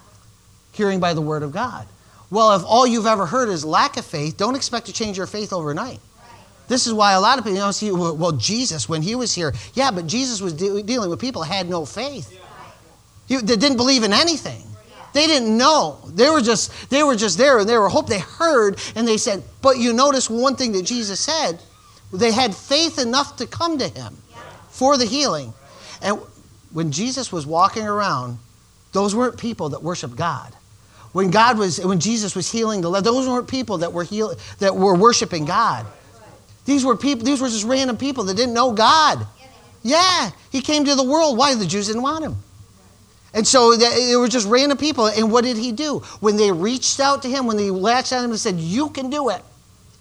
Speaker 1: by the word of God. Well, if all you've ever heard is lack of faith, don't expect to change your faith overnight. This is why a lot of people see, well, Jesus, when he was here, but Jesus was dealing with people who had no faith. They didn't believe in anything. They didn't know. They were just there, and they were hoping. They heard, and they said, but you notice one thing that Jesus said, they had faith enough to come to him for the healing. And when Jesus was walking around, those weren't people that worshiped God. When Jesus was healing the leper, those weren't people that were worshiping God. These were just random people that didn't know God. Yeah, he came to the world. Why? The Jews didn't want him. And so they were just random people. And what did he do? When they reached out to him, when they latched on him and said, you can do it.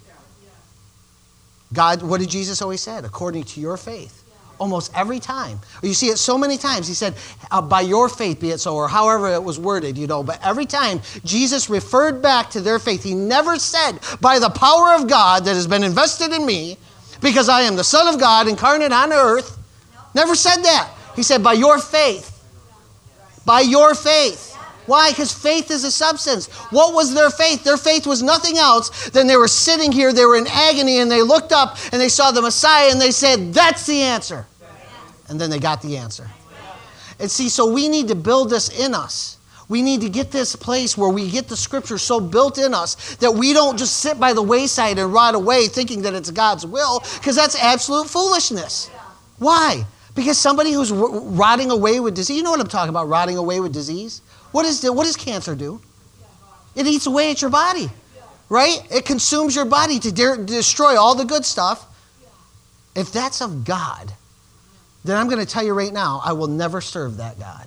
Speaker 1: God, what did Jesus always say? According to your faith. Almost every time. You see it so many times. He said, by your faith be it so, or however it was worded, But every time Jesus referred back to their faith. He never said, by the power of God that has been invested in me, because I am the Son of God incarnate on earth. Never said that. He said, by your faith. By your faith. Why? Because faith is a substance. What was their faith? Their faith was nothing else than they were sitting here, they were in agony, and they looked up and they saw the Messiah and they said, that's the answer. And then they got the answer. And see, so we need to build this in us. We need to get this place where we get the scripture so built in us that we don't just sit by the wayside and rot away thinking that it's God's will, because that's absolute foolishness. Why? Because somebody who's rotting away with disease, you know what I'm talking about, rotting away with disease? What does cancer do? It eats away at your body, right? It consumes your body to destroy all the good stuff. If that's of God, then I'm going to tell you right now, I will never serve that God.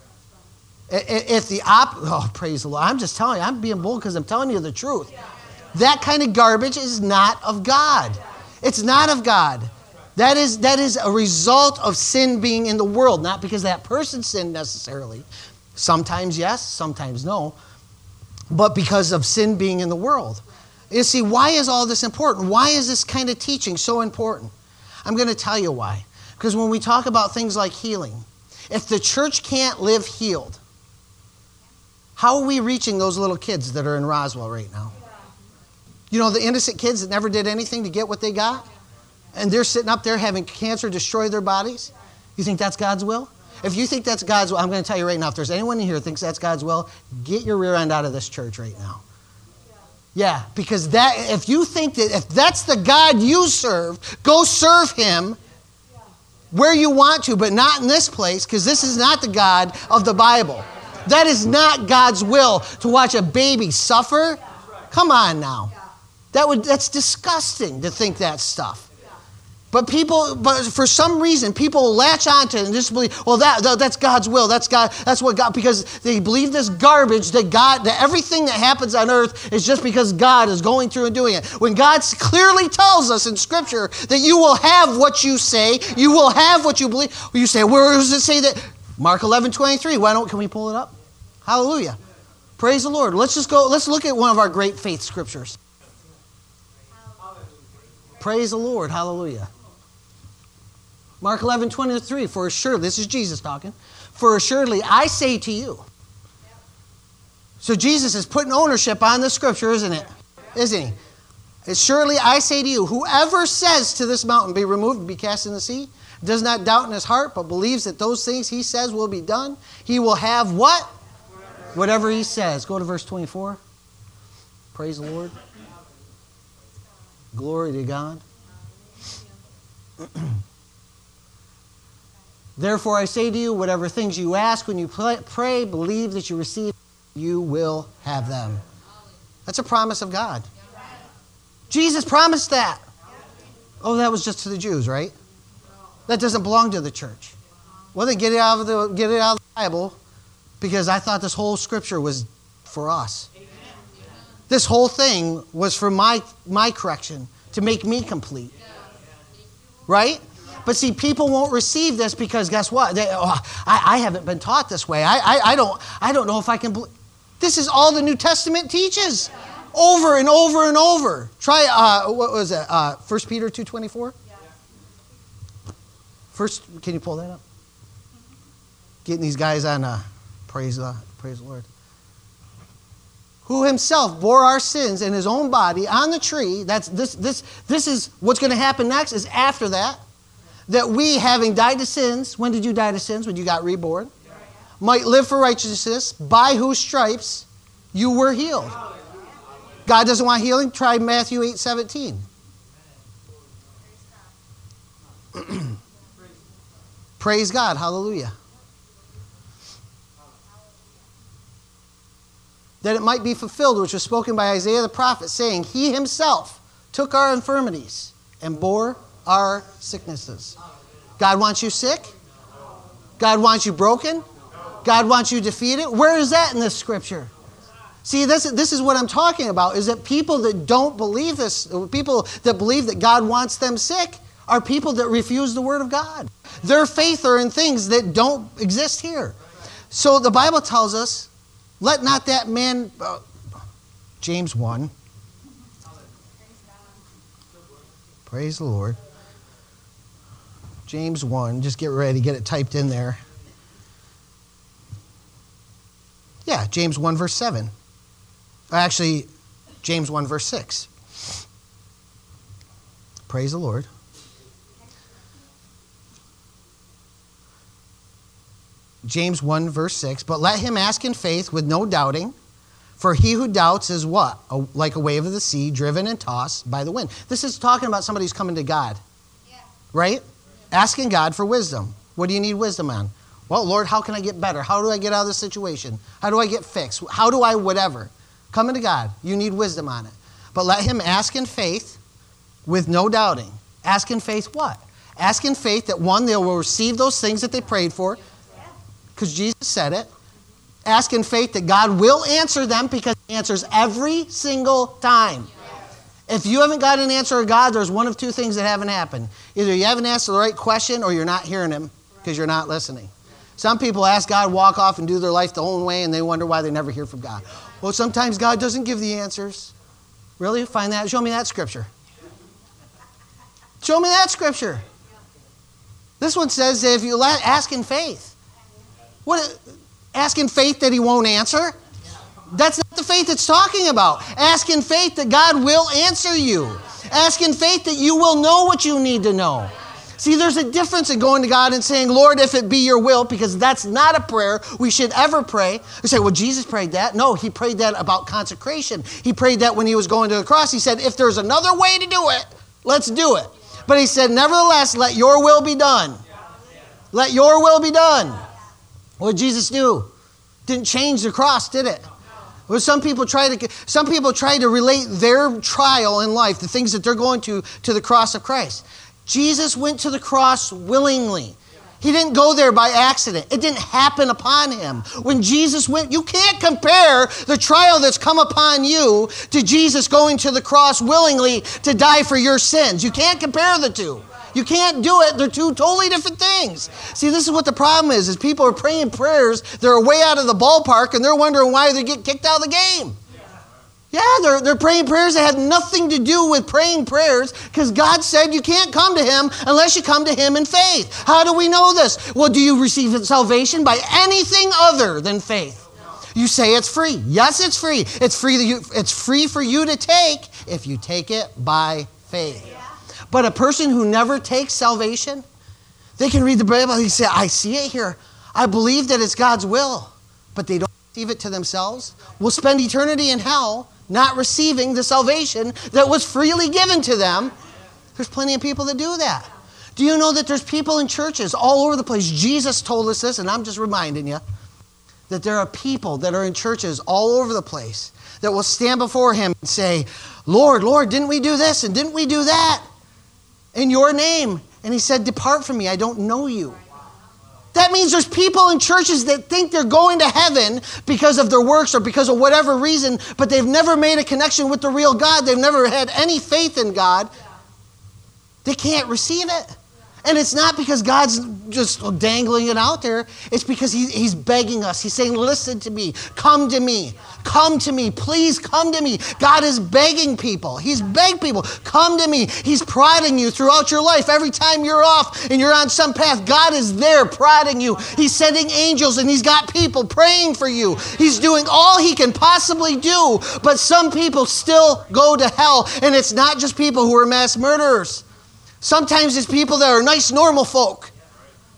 Speaker 1: Praise the Lord. I'm just telling you, I'm being bold because I'm telling you the truth. That kind of garbage is not of God. It's not of God. That is a result of sin being in the world, not because that person sinned necessarily. Sometimes yes, sometimes no. But because of sin being in the world. You see, why is all this important? Why is this kind of teaching so important? I'm going to tell you why. Because when we talk about things like healing, if the church can't live healed, how are we reaching those little kids that are in Roswell right now? You know, the innocent kids that never did anything to get what they got? And they're sitting up there having cancer destroy their bodies? You think that's God's will? If you think that's God's will, I'm going to tell you right now, if there's anyone in here who thinks that's God's will, get your rear end out of this church right now. Yeah, because if you think that if that's the God you serve, go serve him where you want to, but not in this place, because this is not the God of the Bible. That is not God's will to watch a baby suffer. Come on now. That's disgusting to think that stuff. But for some reason, people latch onto it and just believe, well, that's God's will. That's what God, because they believe this garbage that everything that happens on earth is just because God is going through and doing it. When God clearly tells us in Scripture that you will have what you say, you will have what you believe. You say, where does it say that? Mark 11:23. Can we pull it up? Hallelujah. Praise the Lord. Let's look at one of our great faith scriptures. Praise the Lord. Hallelujah. Mark 11:23, for assuredly, this is Jesus talking, for assuredly I say to you. So Jesus is putting ownership on the scripture, isn't it? Isn't he? As surely I say to you, whoever says to this mountain, be removed and be cast in the sea, does not doubt in his heart, but believes that those things he says will be done, he will have what? Whatever he says. Go to verse 24. Praise the Lord. Glory to God. Therefore I say to you, whatever things you ask when you pray, believe that you receive, you will have them. That's a promise of God. Jesus promised that. Oh, that was just to the Jews, right? That doesn't belong to the church. Well, then get it out of the Bible, because I thought this whole scripture was for us. This whole thing was for my correction, to make me complete. Right? But see, people won't receive this because guess what? I haven't been taught this way. I don't know if I can believe. This is all the New Testament teaches. Over and over and over. Try, what was it? 1 Peter 2:24? First, can you pull that up? Getting these guys on, praise the Lord. Who himself bore our sins in his own body on the tree. This is what's going to happen next is after that. That we, having died to sins, when did you die to sins? When you got reborn? might live for righteousness, by whose stripes you were healed. God doesn't want healing? Try Matthew 8:17. Praise God. Hallelujah. That it might be fulfilled, which was spoken by Isaiah the prophet, saying, He himself took our infirmities and bore our sicknesses. God wants you sick? God wants you broken? God wants you defeated? Where is that in this scripture? See, this is what I'm talking about, is that people that don't believe this, people that believe that God wants them sick, are people that refuse the word of God. Their faith are in things that don't exist here. So the Bible tells us, let not that man, James 1. Praise the Lord. James 1, just get ready, get it typed in there. Yeah, James 1 verse 7. Actually, James 1 verse 6. Praise the Lord. James 1 verse 6. But let him ask in faith with no doubting, for he who doubts is what? Like a wave of the sea, driven and tossed by the wind. This is talking about somebody who's coming to God. Yeah. Right? Asking God for wisdom. What do you need wisdom on? Well, Lord, how can I get better? How do I get out of this situation? How do I get fixed? How do I whatever? Coming to God. You need wisdom on it. But let him ask in faith with no doubting. Ask in faith what? Ask in faith that one, they will receive those things that they prayed for, because Jesus said it. Ask in faith that God will answer them, because he answers every single time. If you haven't got an answer of God, there's one of two things that haven't happened. Either you haven't asked the right question, or you're not hearing him because you're not listening. Some people ask God, walk off and do their life the own way, and they wonder why they never hear from God. Well, sometimes God doesn't give the answers. Really? Find that? Show me that scripture. Show me that scripture. This one says that if you ask in faith. What? Ask in faith that he won't answer? That's not the faith it's talking about. Ask in faith that God will answer you. Ask in faith that you will know what you need to know. See, there's a difference in going to God and saying, Lord, if it be your will, because that's not a prayer we should ever pray. We say, well, Jesus prayed that. No, he prayed that about consecration. He prayed that when he was going to the cross. He said, if there's another way to do it, let's do it. But he said, nevertheless, let your will be done. Let your will be done. What did Jesus do? Didn't change the cross, did it? Well, some people try to relate their trial in life, the things that they're going to the cross of Christ. Jesus went to the cross willingly. He didn't go there by accident. It didn't happen upon him. When Jesus went, you can't compare the trial that's come upon you to Jesus going to the cross willingly to die for your sins. You can't compare the two. You can't do it. They're two totally different things. See, this is what the problem is people are praying prayers. They're way out of the ballpark, and they're wondering why they get kicked out of the game. Yeah, they're praying prayers that had nothing to do with praying prayers, because God said you can't come to him unless you come to him in faith. How do we know this? Well, do you receive salvation by anything other than faith? You say it's free. Yes, it's free. It's free for you to take if you take it by faith. But a person who never takes salvation, they can read the Bible and say, I see it here. I believe that it's God's will, but they don't receive it to themselves. Will spend eternity in hell not receiving the salvation that was freely given to them. There's plenty of people that do that. Do you know that there's people in churches all over the place? Jesus told us this, and I'm just reminding you, that there are people that are in churches all over the place that will stand before him and say, Lord, Lord, didn't we do this and didn't we do that in your name? And he said, depart from me, I don't know you. That means there's people in churches that think they're going to heaven because of their works or because of whatever reason, but they've never made a connection with the real God. They've never had any faith in God. They can't receive it. And it's not because God's just dangling it out there. It's because he's begging us. He's saying, listen to me. Come to me. Come to me. Please come to me. God is begging people. He's begging people. Come to me. He's prodding you throughout your life. Every time you're off and you're on some path, God is there prodding you. He's sending angels and he's got people praying for you. He's doing all he can possibly do. But some people still go to hell. And it's not just people who are mass murderers. Sometimes it's people that are nice, normal folk.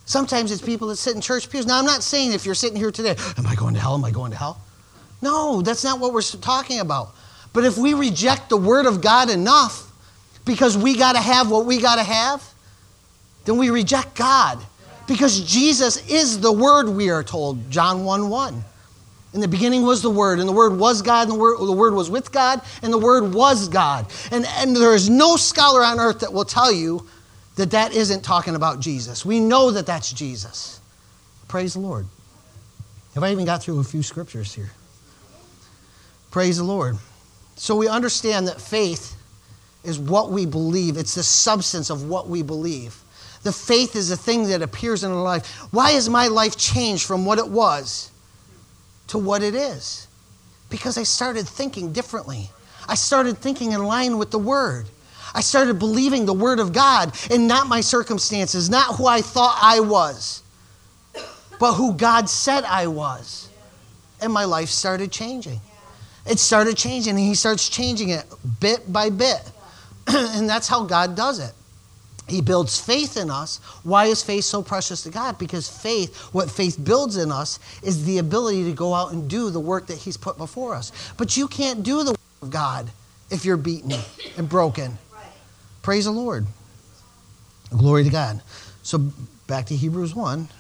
Speaker 1: Sometimes it's people that sit in church pews. Now, I'm not saying if you're sitting here today, am I going to hell? Am I going to hell? No, that's not what we're talking about. But if we reject the Word of God enough because we got to have what we got to have, then we reject God. Because Jesus is the Word, we are told, John 1:1. In the beginning was the Word, and the Word was God, and the Word was with God, and the Word was God. And there is no scholar on earth that will tell you that that isn't talking about Jesus. We know that that's Jesus. Praise the Lord. Have I even got through a few scriptures here? Praise the Lord. So we understand that faith is what we believe. It's the substance of what we believe. The faith is the thing that appears in our life. Why has my life changed from what it was to what it is? Because I started thinking differently. I started thinking in line with the Word. I started believing the Word of God and not my circumstances, not who I thought I was, but who God said I was. And my life started changing. It started changing, and He starts changing it bit by bit. And that's how God does it. He builds faith in us. Why is faith so precious to God? Because faith, what faith builds in us, is the ability to go out and do the work that He's put before us. But you can't do the work of God if you're beaten and broken. Praise the Lord. Glory to God. So back to Hebrews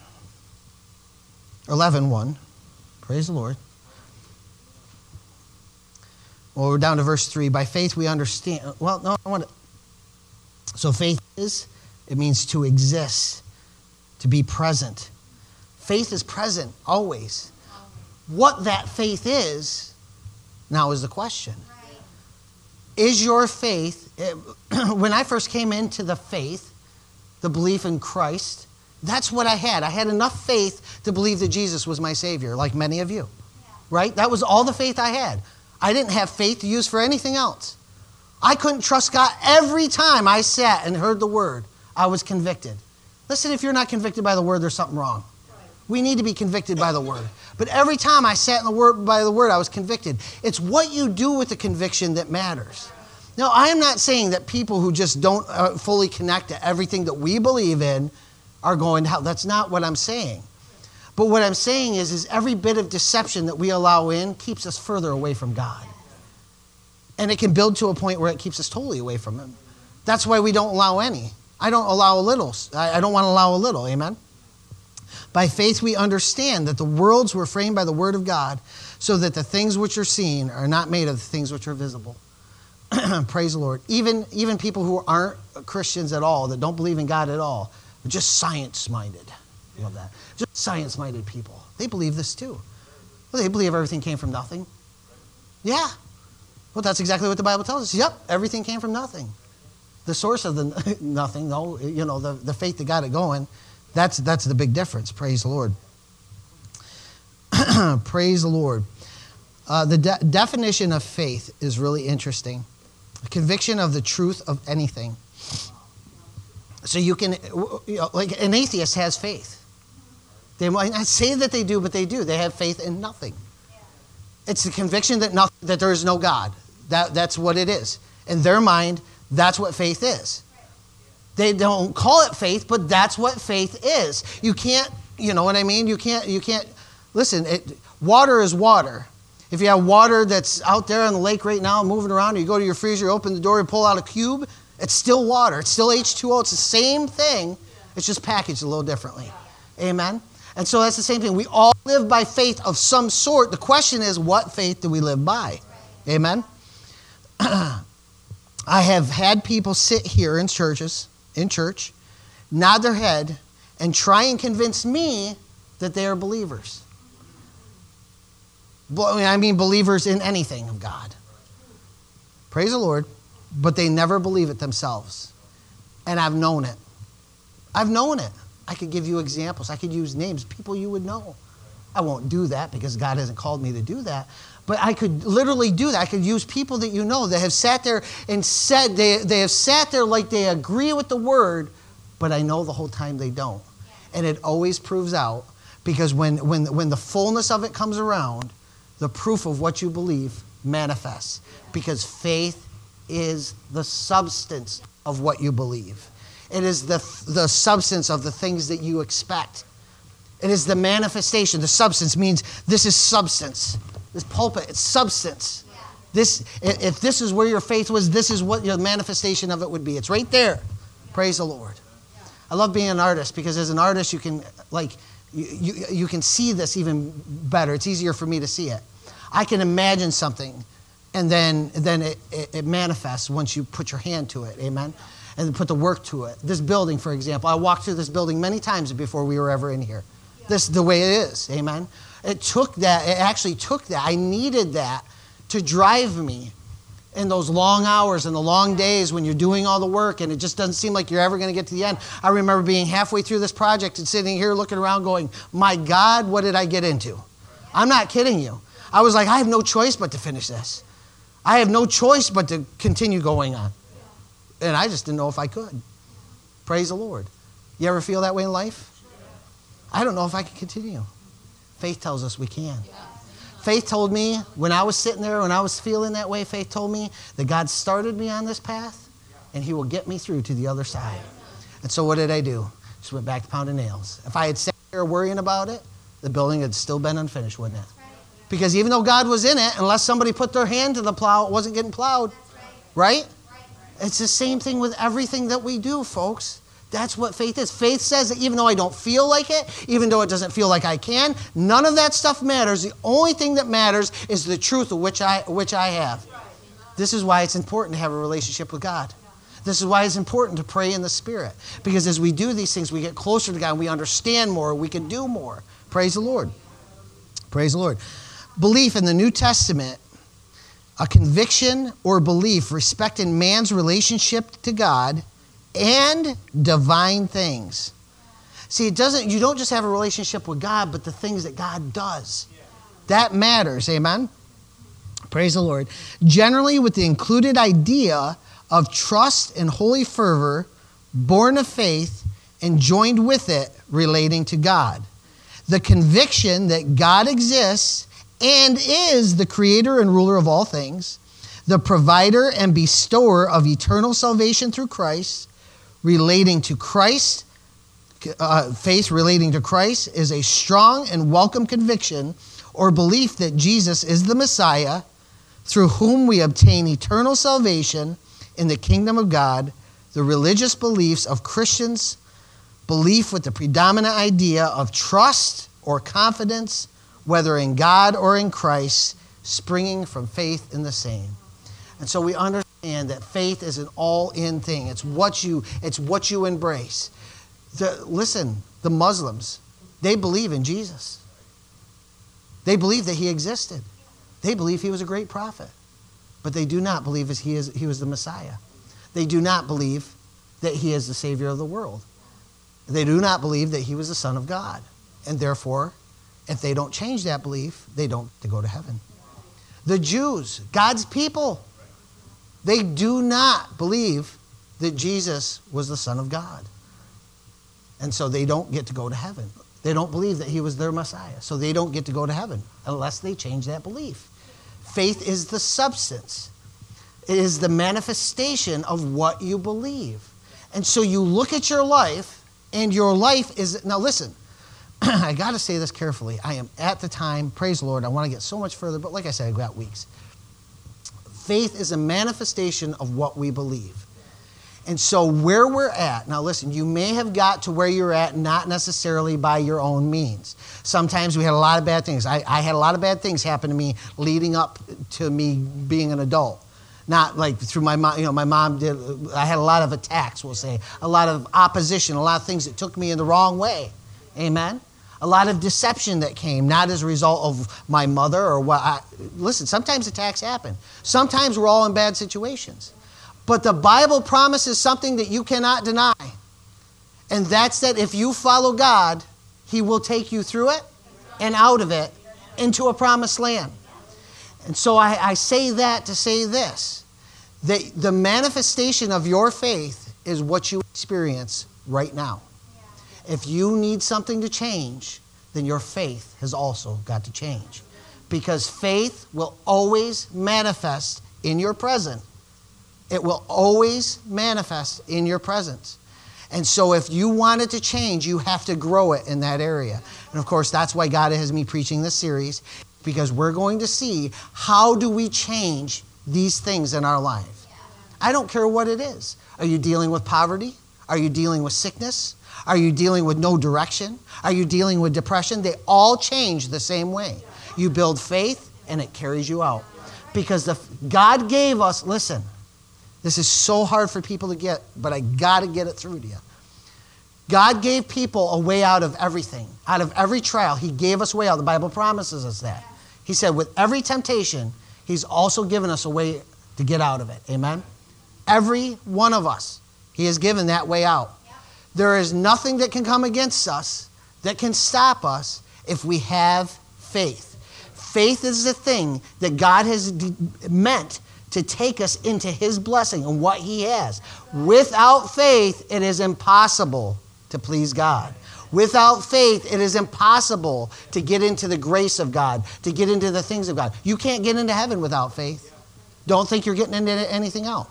Speaker 1: 11:1. Praise the Lord. Well, we're down to verse 3. By faith we understand. Well, no, I want to. So faith it means to exist, to be present. Faith is present always. What that faith is, now is the question. Is your faith, when I first came into the faith, the belief in Christ, that's what I had. I had enough faith to believe that Jesus was my Savior, like many of you. Right? That was all the faith I had. I didn't have faith to use for anything else. I couldn't trust God. Every time I sat and heard the Word, I was convicted. Listen, if you're not convicted by the Word, there's something wrong. We need to be convicted by the Word. But every time I sat by the Word, I was convicted. It's what you do with the conviction that matters. Now, I am not saying that people who just don't fully connect to everything that we believe in are going to hell. That's not what I'm saying. But what I'm saying is every bit of deception that we allow in keeps us further away from God. And it can build to a point where it keeps us totally away from Him. That's why we don't allow any. I don't allow a little. I don't want to allow a little. Amen? By faith we understand that the worlds were framed by the Word of God, so that the things which are seen are not made of the things which are visible. Praise the Lord. Even people who aren't Christians at all, that don't believe in God at all, are just science-minded. I love that. Just science-minded people. They believe this too. Well, they believe everything came from nothing. Yeah. Well, that's exactly what the Bible tells us. Yep, everything came from nothing. The source of the nothing, though, the faith that got it going, that's the big difference. Praise the Lord. Praise the Lord. The definition of faith is really interesting. A conviction of the truth of anything. So you can, like an atheist has faith. They might not say that they do, but they do. They have faith in nothing. It's the conviction that there is no God. That's what it is. In their mind, that's what faith is. They don't call it faith, but that's what faith is. You can't, you know what I mean? You can't, listen, water is water. If you have water that's out there in the lake right now moving around, or you go to your freezer, you open the door, you pull out a cube, it's still water. It's still H2O. It's the same thing. It's just packaged a little differently. Amen? And so that's the same thing. We all live by faith of some sort. The question is, what faith do we live by? Amen? I have had people sit here in church, nod their head, and try and convince me that they are believers. I mean believers in anything of God. Praise the Lord. But they never believe it themselves. And I've known it. I've known it. I could give you examples. I could use names, people you would know. I won't do that because God hasn't called me to do that. But I could literally do that. I could use people that you know that have sat there and said, they have sat there like they agree with the Word, but I know the whole time they don't. And it always proves out, because when the fullness of it comes around, the proof of what you believe manifests. Because faith is the substance of what you believe. It is the substance of the things that you expect. It is the manifestation. The substance means this is substance. This pulpit, it's substance. If this is where your faith was, this is what your manifestation of it would be. It's right there. Praise the Lord. I love being an artist because as an artist, you can you can see this even better. It's easier for me to see it. I can imagine something, and then it manifests once you put your hand to it. Amen. And put the work to it. This building, for example, I walked through this building many times before we were ever in here. This is the way it is. Amen. It actually took that. I needed that to drive me in those long hours and the long days when you're doing all the work and it just doesn't seem like you're ever going to get to the end. I remember being halfway through this project and sitting here looking around going, my God, what did I get into? I'm not kidding you. I was like, I have no choice but to finish this. I have no choice but to continue going on. And I just didn't know if I could. Praise the Lord. You ever feel that way in life? I don't know if I can continue. Faith tells us we can. Faith told me when I was sitting there, when I was feeling that way, faith told me that God started me on this path and he will get me through to the other side. And so what did I do? Just went back to pounding nails. If I had sat there worrying about it, the building had still been unfinished, wouldn't it? Because even though God was in it, unless somebody put their hand to the plow, it wasn't getting plowed. Right? It's the same thing with everything that we do, folks. That's what faith is. Faith says that even though I don't feel like it, even though it doesn't feel like I can, none of that stuff matters. The only thing that matters is the truth of which I have. This is why it's important to have a relationship with God. This is why it's important to pray in the Spirit. Because as we do these things, we get closer to God and we understand more, we can do more. Praise the Lord. Praise the Lord. Belief in the New Testament, a conviction or belief respecting man's relationship to God and divine things. See, you don't just have a relationship with God, but the things that God does. That matters, amen? Praise the Lord. Generally with the included idea of trust and holy fervor, born of faith, and joined with it relating to God. The conviction that God exists and is the creator and ruler of all things, the provider and bestower of eternal salvation through Christ, relating to Christ, faith relating to Christ is a strong and welcome conviction or belief that Jesus is the Messiah, through whom we obtain eternal salvation in the kingdom of God. The religious beliefs of Christians, belief with the predominant idea of trust or confidence, whether in God or in Christ, springing from faith in the same. And so we understand that faith is an all-in thing. It's what you embrace. Listen, the Muslims, they believe in Jesus. They believe that he existed. They believe he was a great prophet. But they do not believe he was the Messiah. They do not believe that he is the Savior of the world. They do not believe that he was the Son of God. And therefore, if they don't change that belief, they don't go to heaven. The Jews, God's people, they do not believe that Jesus was the Son of God. And so they don't get to go to heaven. They don't believe that he was their Messiah. So they don't get to go to heaven unless they change that belief. Faith is the substance. It is the manifestation of what you believe. And so you look at your life, and your life is... Now listen, I got to say this carefully. I am at the time, praise the Lord, I want to get so much further, but like I said, I've got weeks. Faith is a manifestation of what we believe. And so where we're at, now listen, you may have got to where you're at not necessarily by your own means. Sometimes we had a lot of bad things. I had a lot of bad things happen to me leading up to me being an adult. Not like through my mom, my mom did, I had a lot of attacks, we'll say, a lot of opposition, a lot of things that took me in the wrong way. Amen? A lot of deception that came, not as a result of my mother or what. Listen, sometimes attacks happen. Sometimes we're all in bad situations. But the Bible promises something that you cannot deny. And that's that if you follow God, he will take you through it and out of it into a promised land. And so I say that to say this, that the manifestation of your faith is what you experience right now. If you need something to change, then your faith has also got to change. Because faith will always manifest in your present. It will always manifest in your presence. And so if you want it to change, you have to grow it in that area. And of course, that's why God has me preaching this series, because we're going to see how do we change these things in our life. I don't care what it is. Are you dealing with poverty? Are you dealing with sickness? Are you dealing with no direction? Are you dealing with depression? They all change the same way. You build faith and it carries you out. Because God gave us, listen, this is so hard for people to get, but I got to get it through to you. God gave people a way out of everything. Out of every trial, he gave us a way out. The Bible promises us that. He said with every temptation, he's also given us a way to get out of it. Amen? Every one of us, he has given that way out. There is nothing that can come against us that can stop us if we have faith. Faith is the thing that God has meant to take us into his blessing and what he has. Without faith, it is impossible to please God. Without faith, it is impossible to get into the grace of God, to get into the things of God. You can't get into heaven without faith. Don't think you're getting into anything else.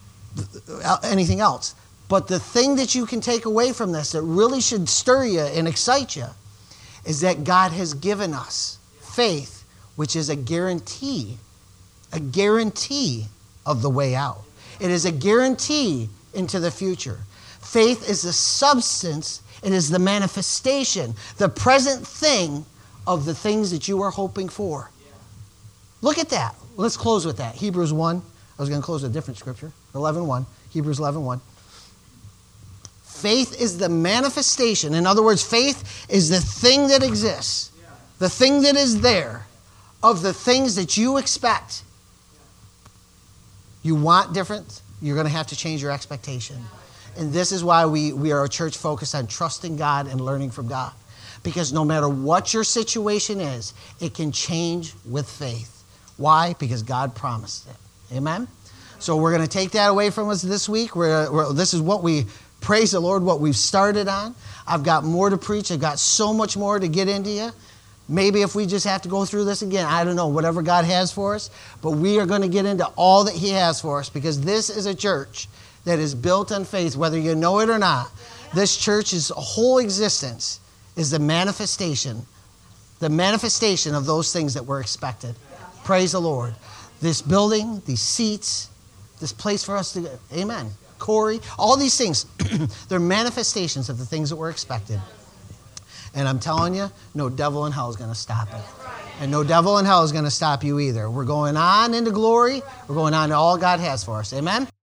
Speaker 1: But the thing that you can take away from this that really should stir you and excite you is that God has given us faith, which is a guarantee of the way out. It is a guarantee into the future. Faith is the substance, it is the manifestation, the present thing of the things that you are hoping for. Look at that. Let's close with that. Hebrews 1. I was going to close with a different scripture. 11:1. Hebrews 11:1. Faith is the manifestation. In other words, faith is the thing that exists, the thing that is there, of the things that you expect. You want different, you're going to have to change your expectation. And this is why we are a church focused on trusting God and learning from God. Because no matter what your situation is, it can change with faith. Why? Because God promised it. Amen? So we're going to take that away from us this week. This is what we, praise the Lord, what we've started on. I've got more to preach. I've got so much more to get into you. Maybe if we just have to go through this again, I don't know, whatever God has for us. But we are going to get into all that he has for us, because this is a church that is built on faith, whether you know it or not. This church's whole existence is the manifestation of those things that were expected. Praise the Lord. This building, these seats, this place for us to go. Amen. Corey, all these things, they're manifestations of the things that were expected. And I'm telling you, no devil in hell is going to stop it. And no devil in hell is going to stop you either. We're going on into glory. We're going on to all God has for us. Amen?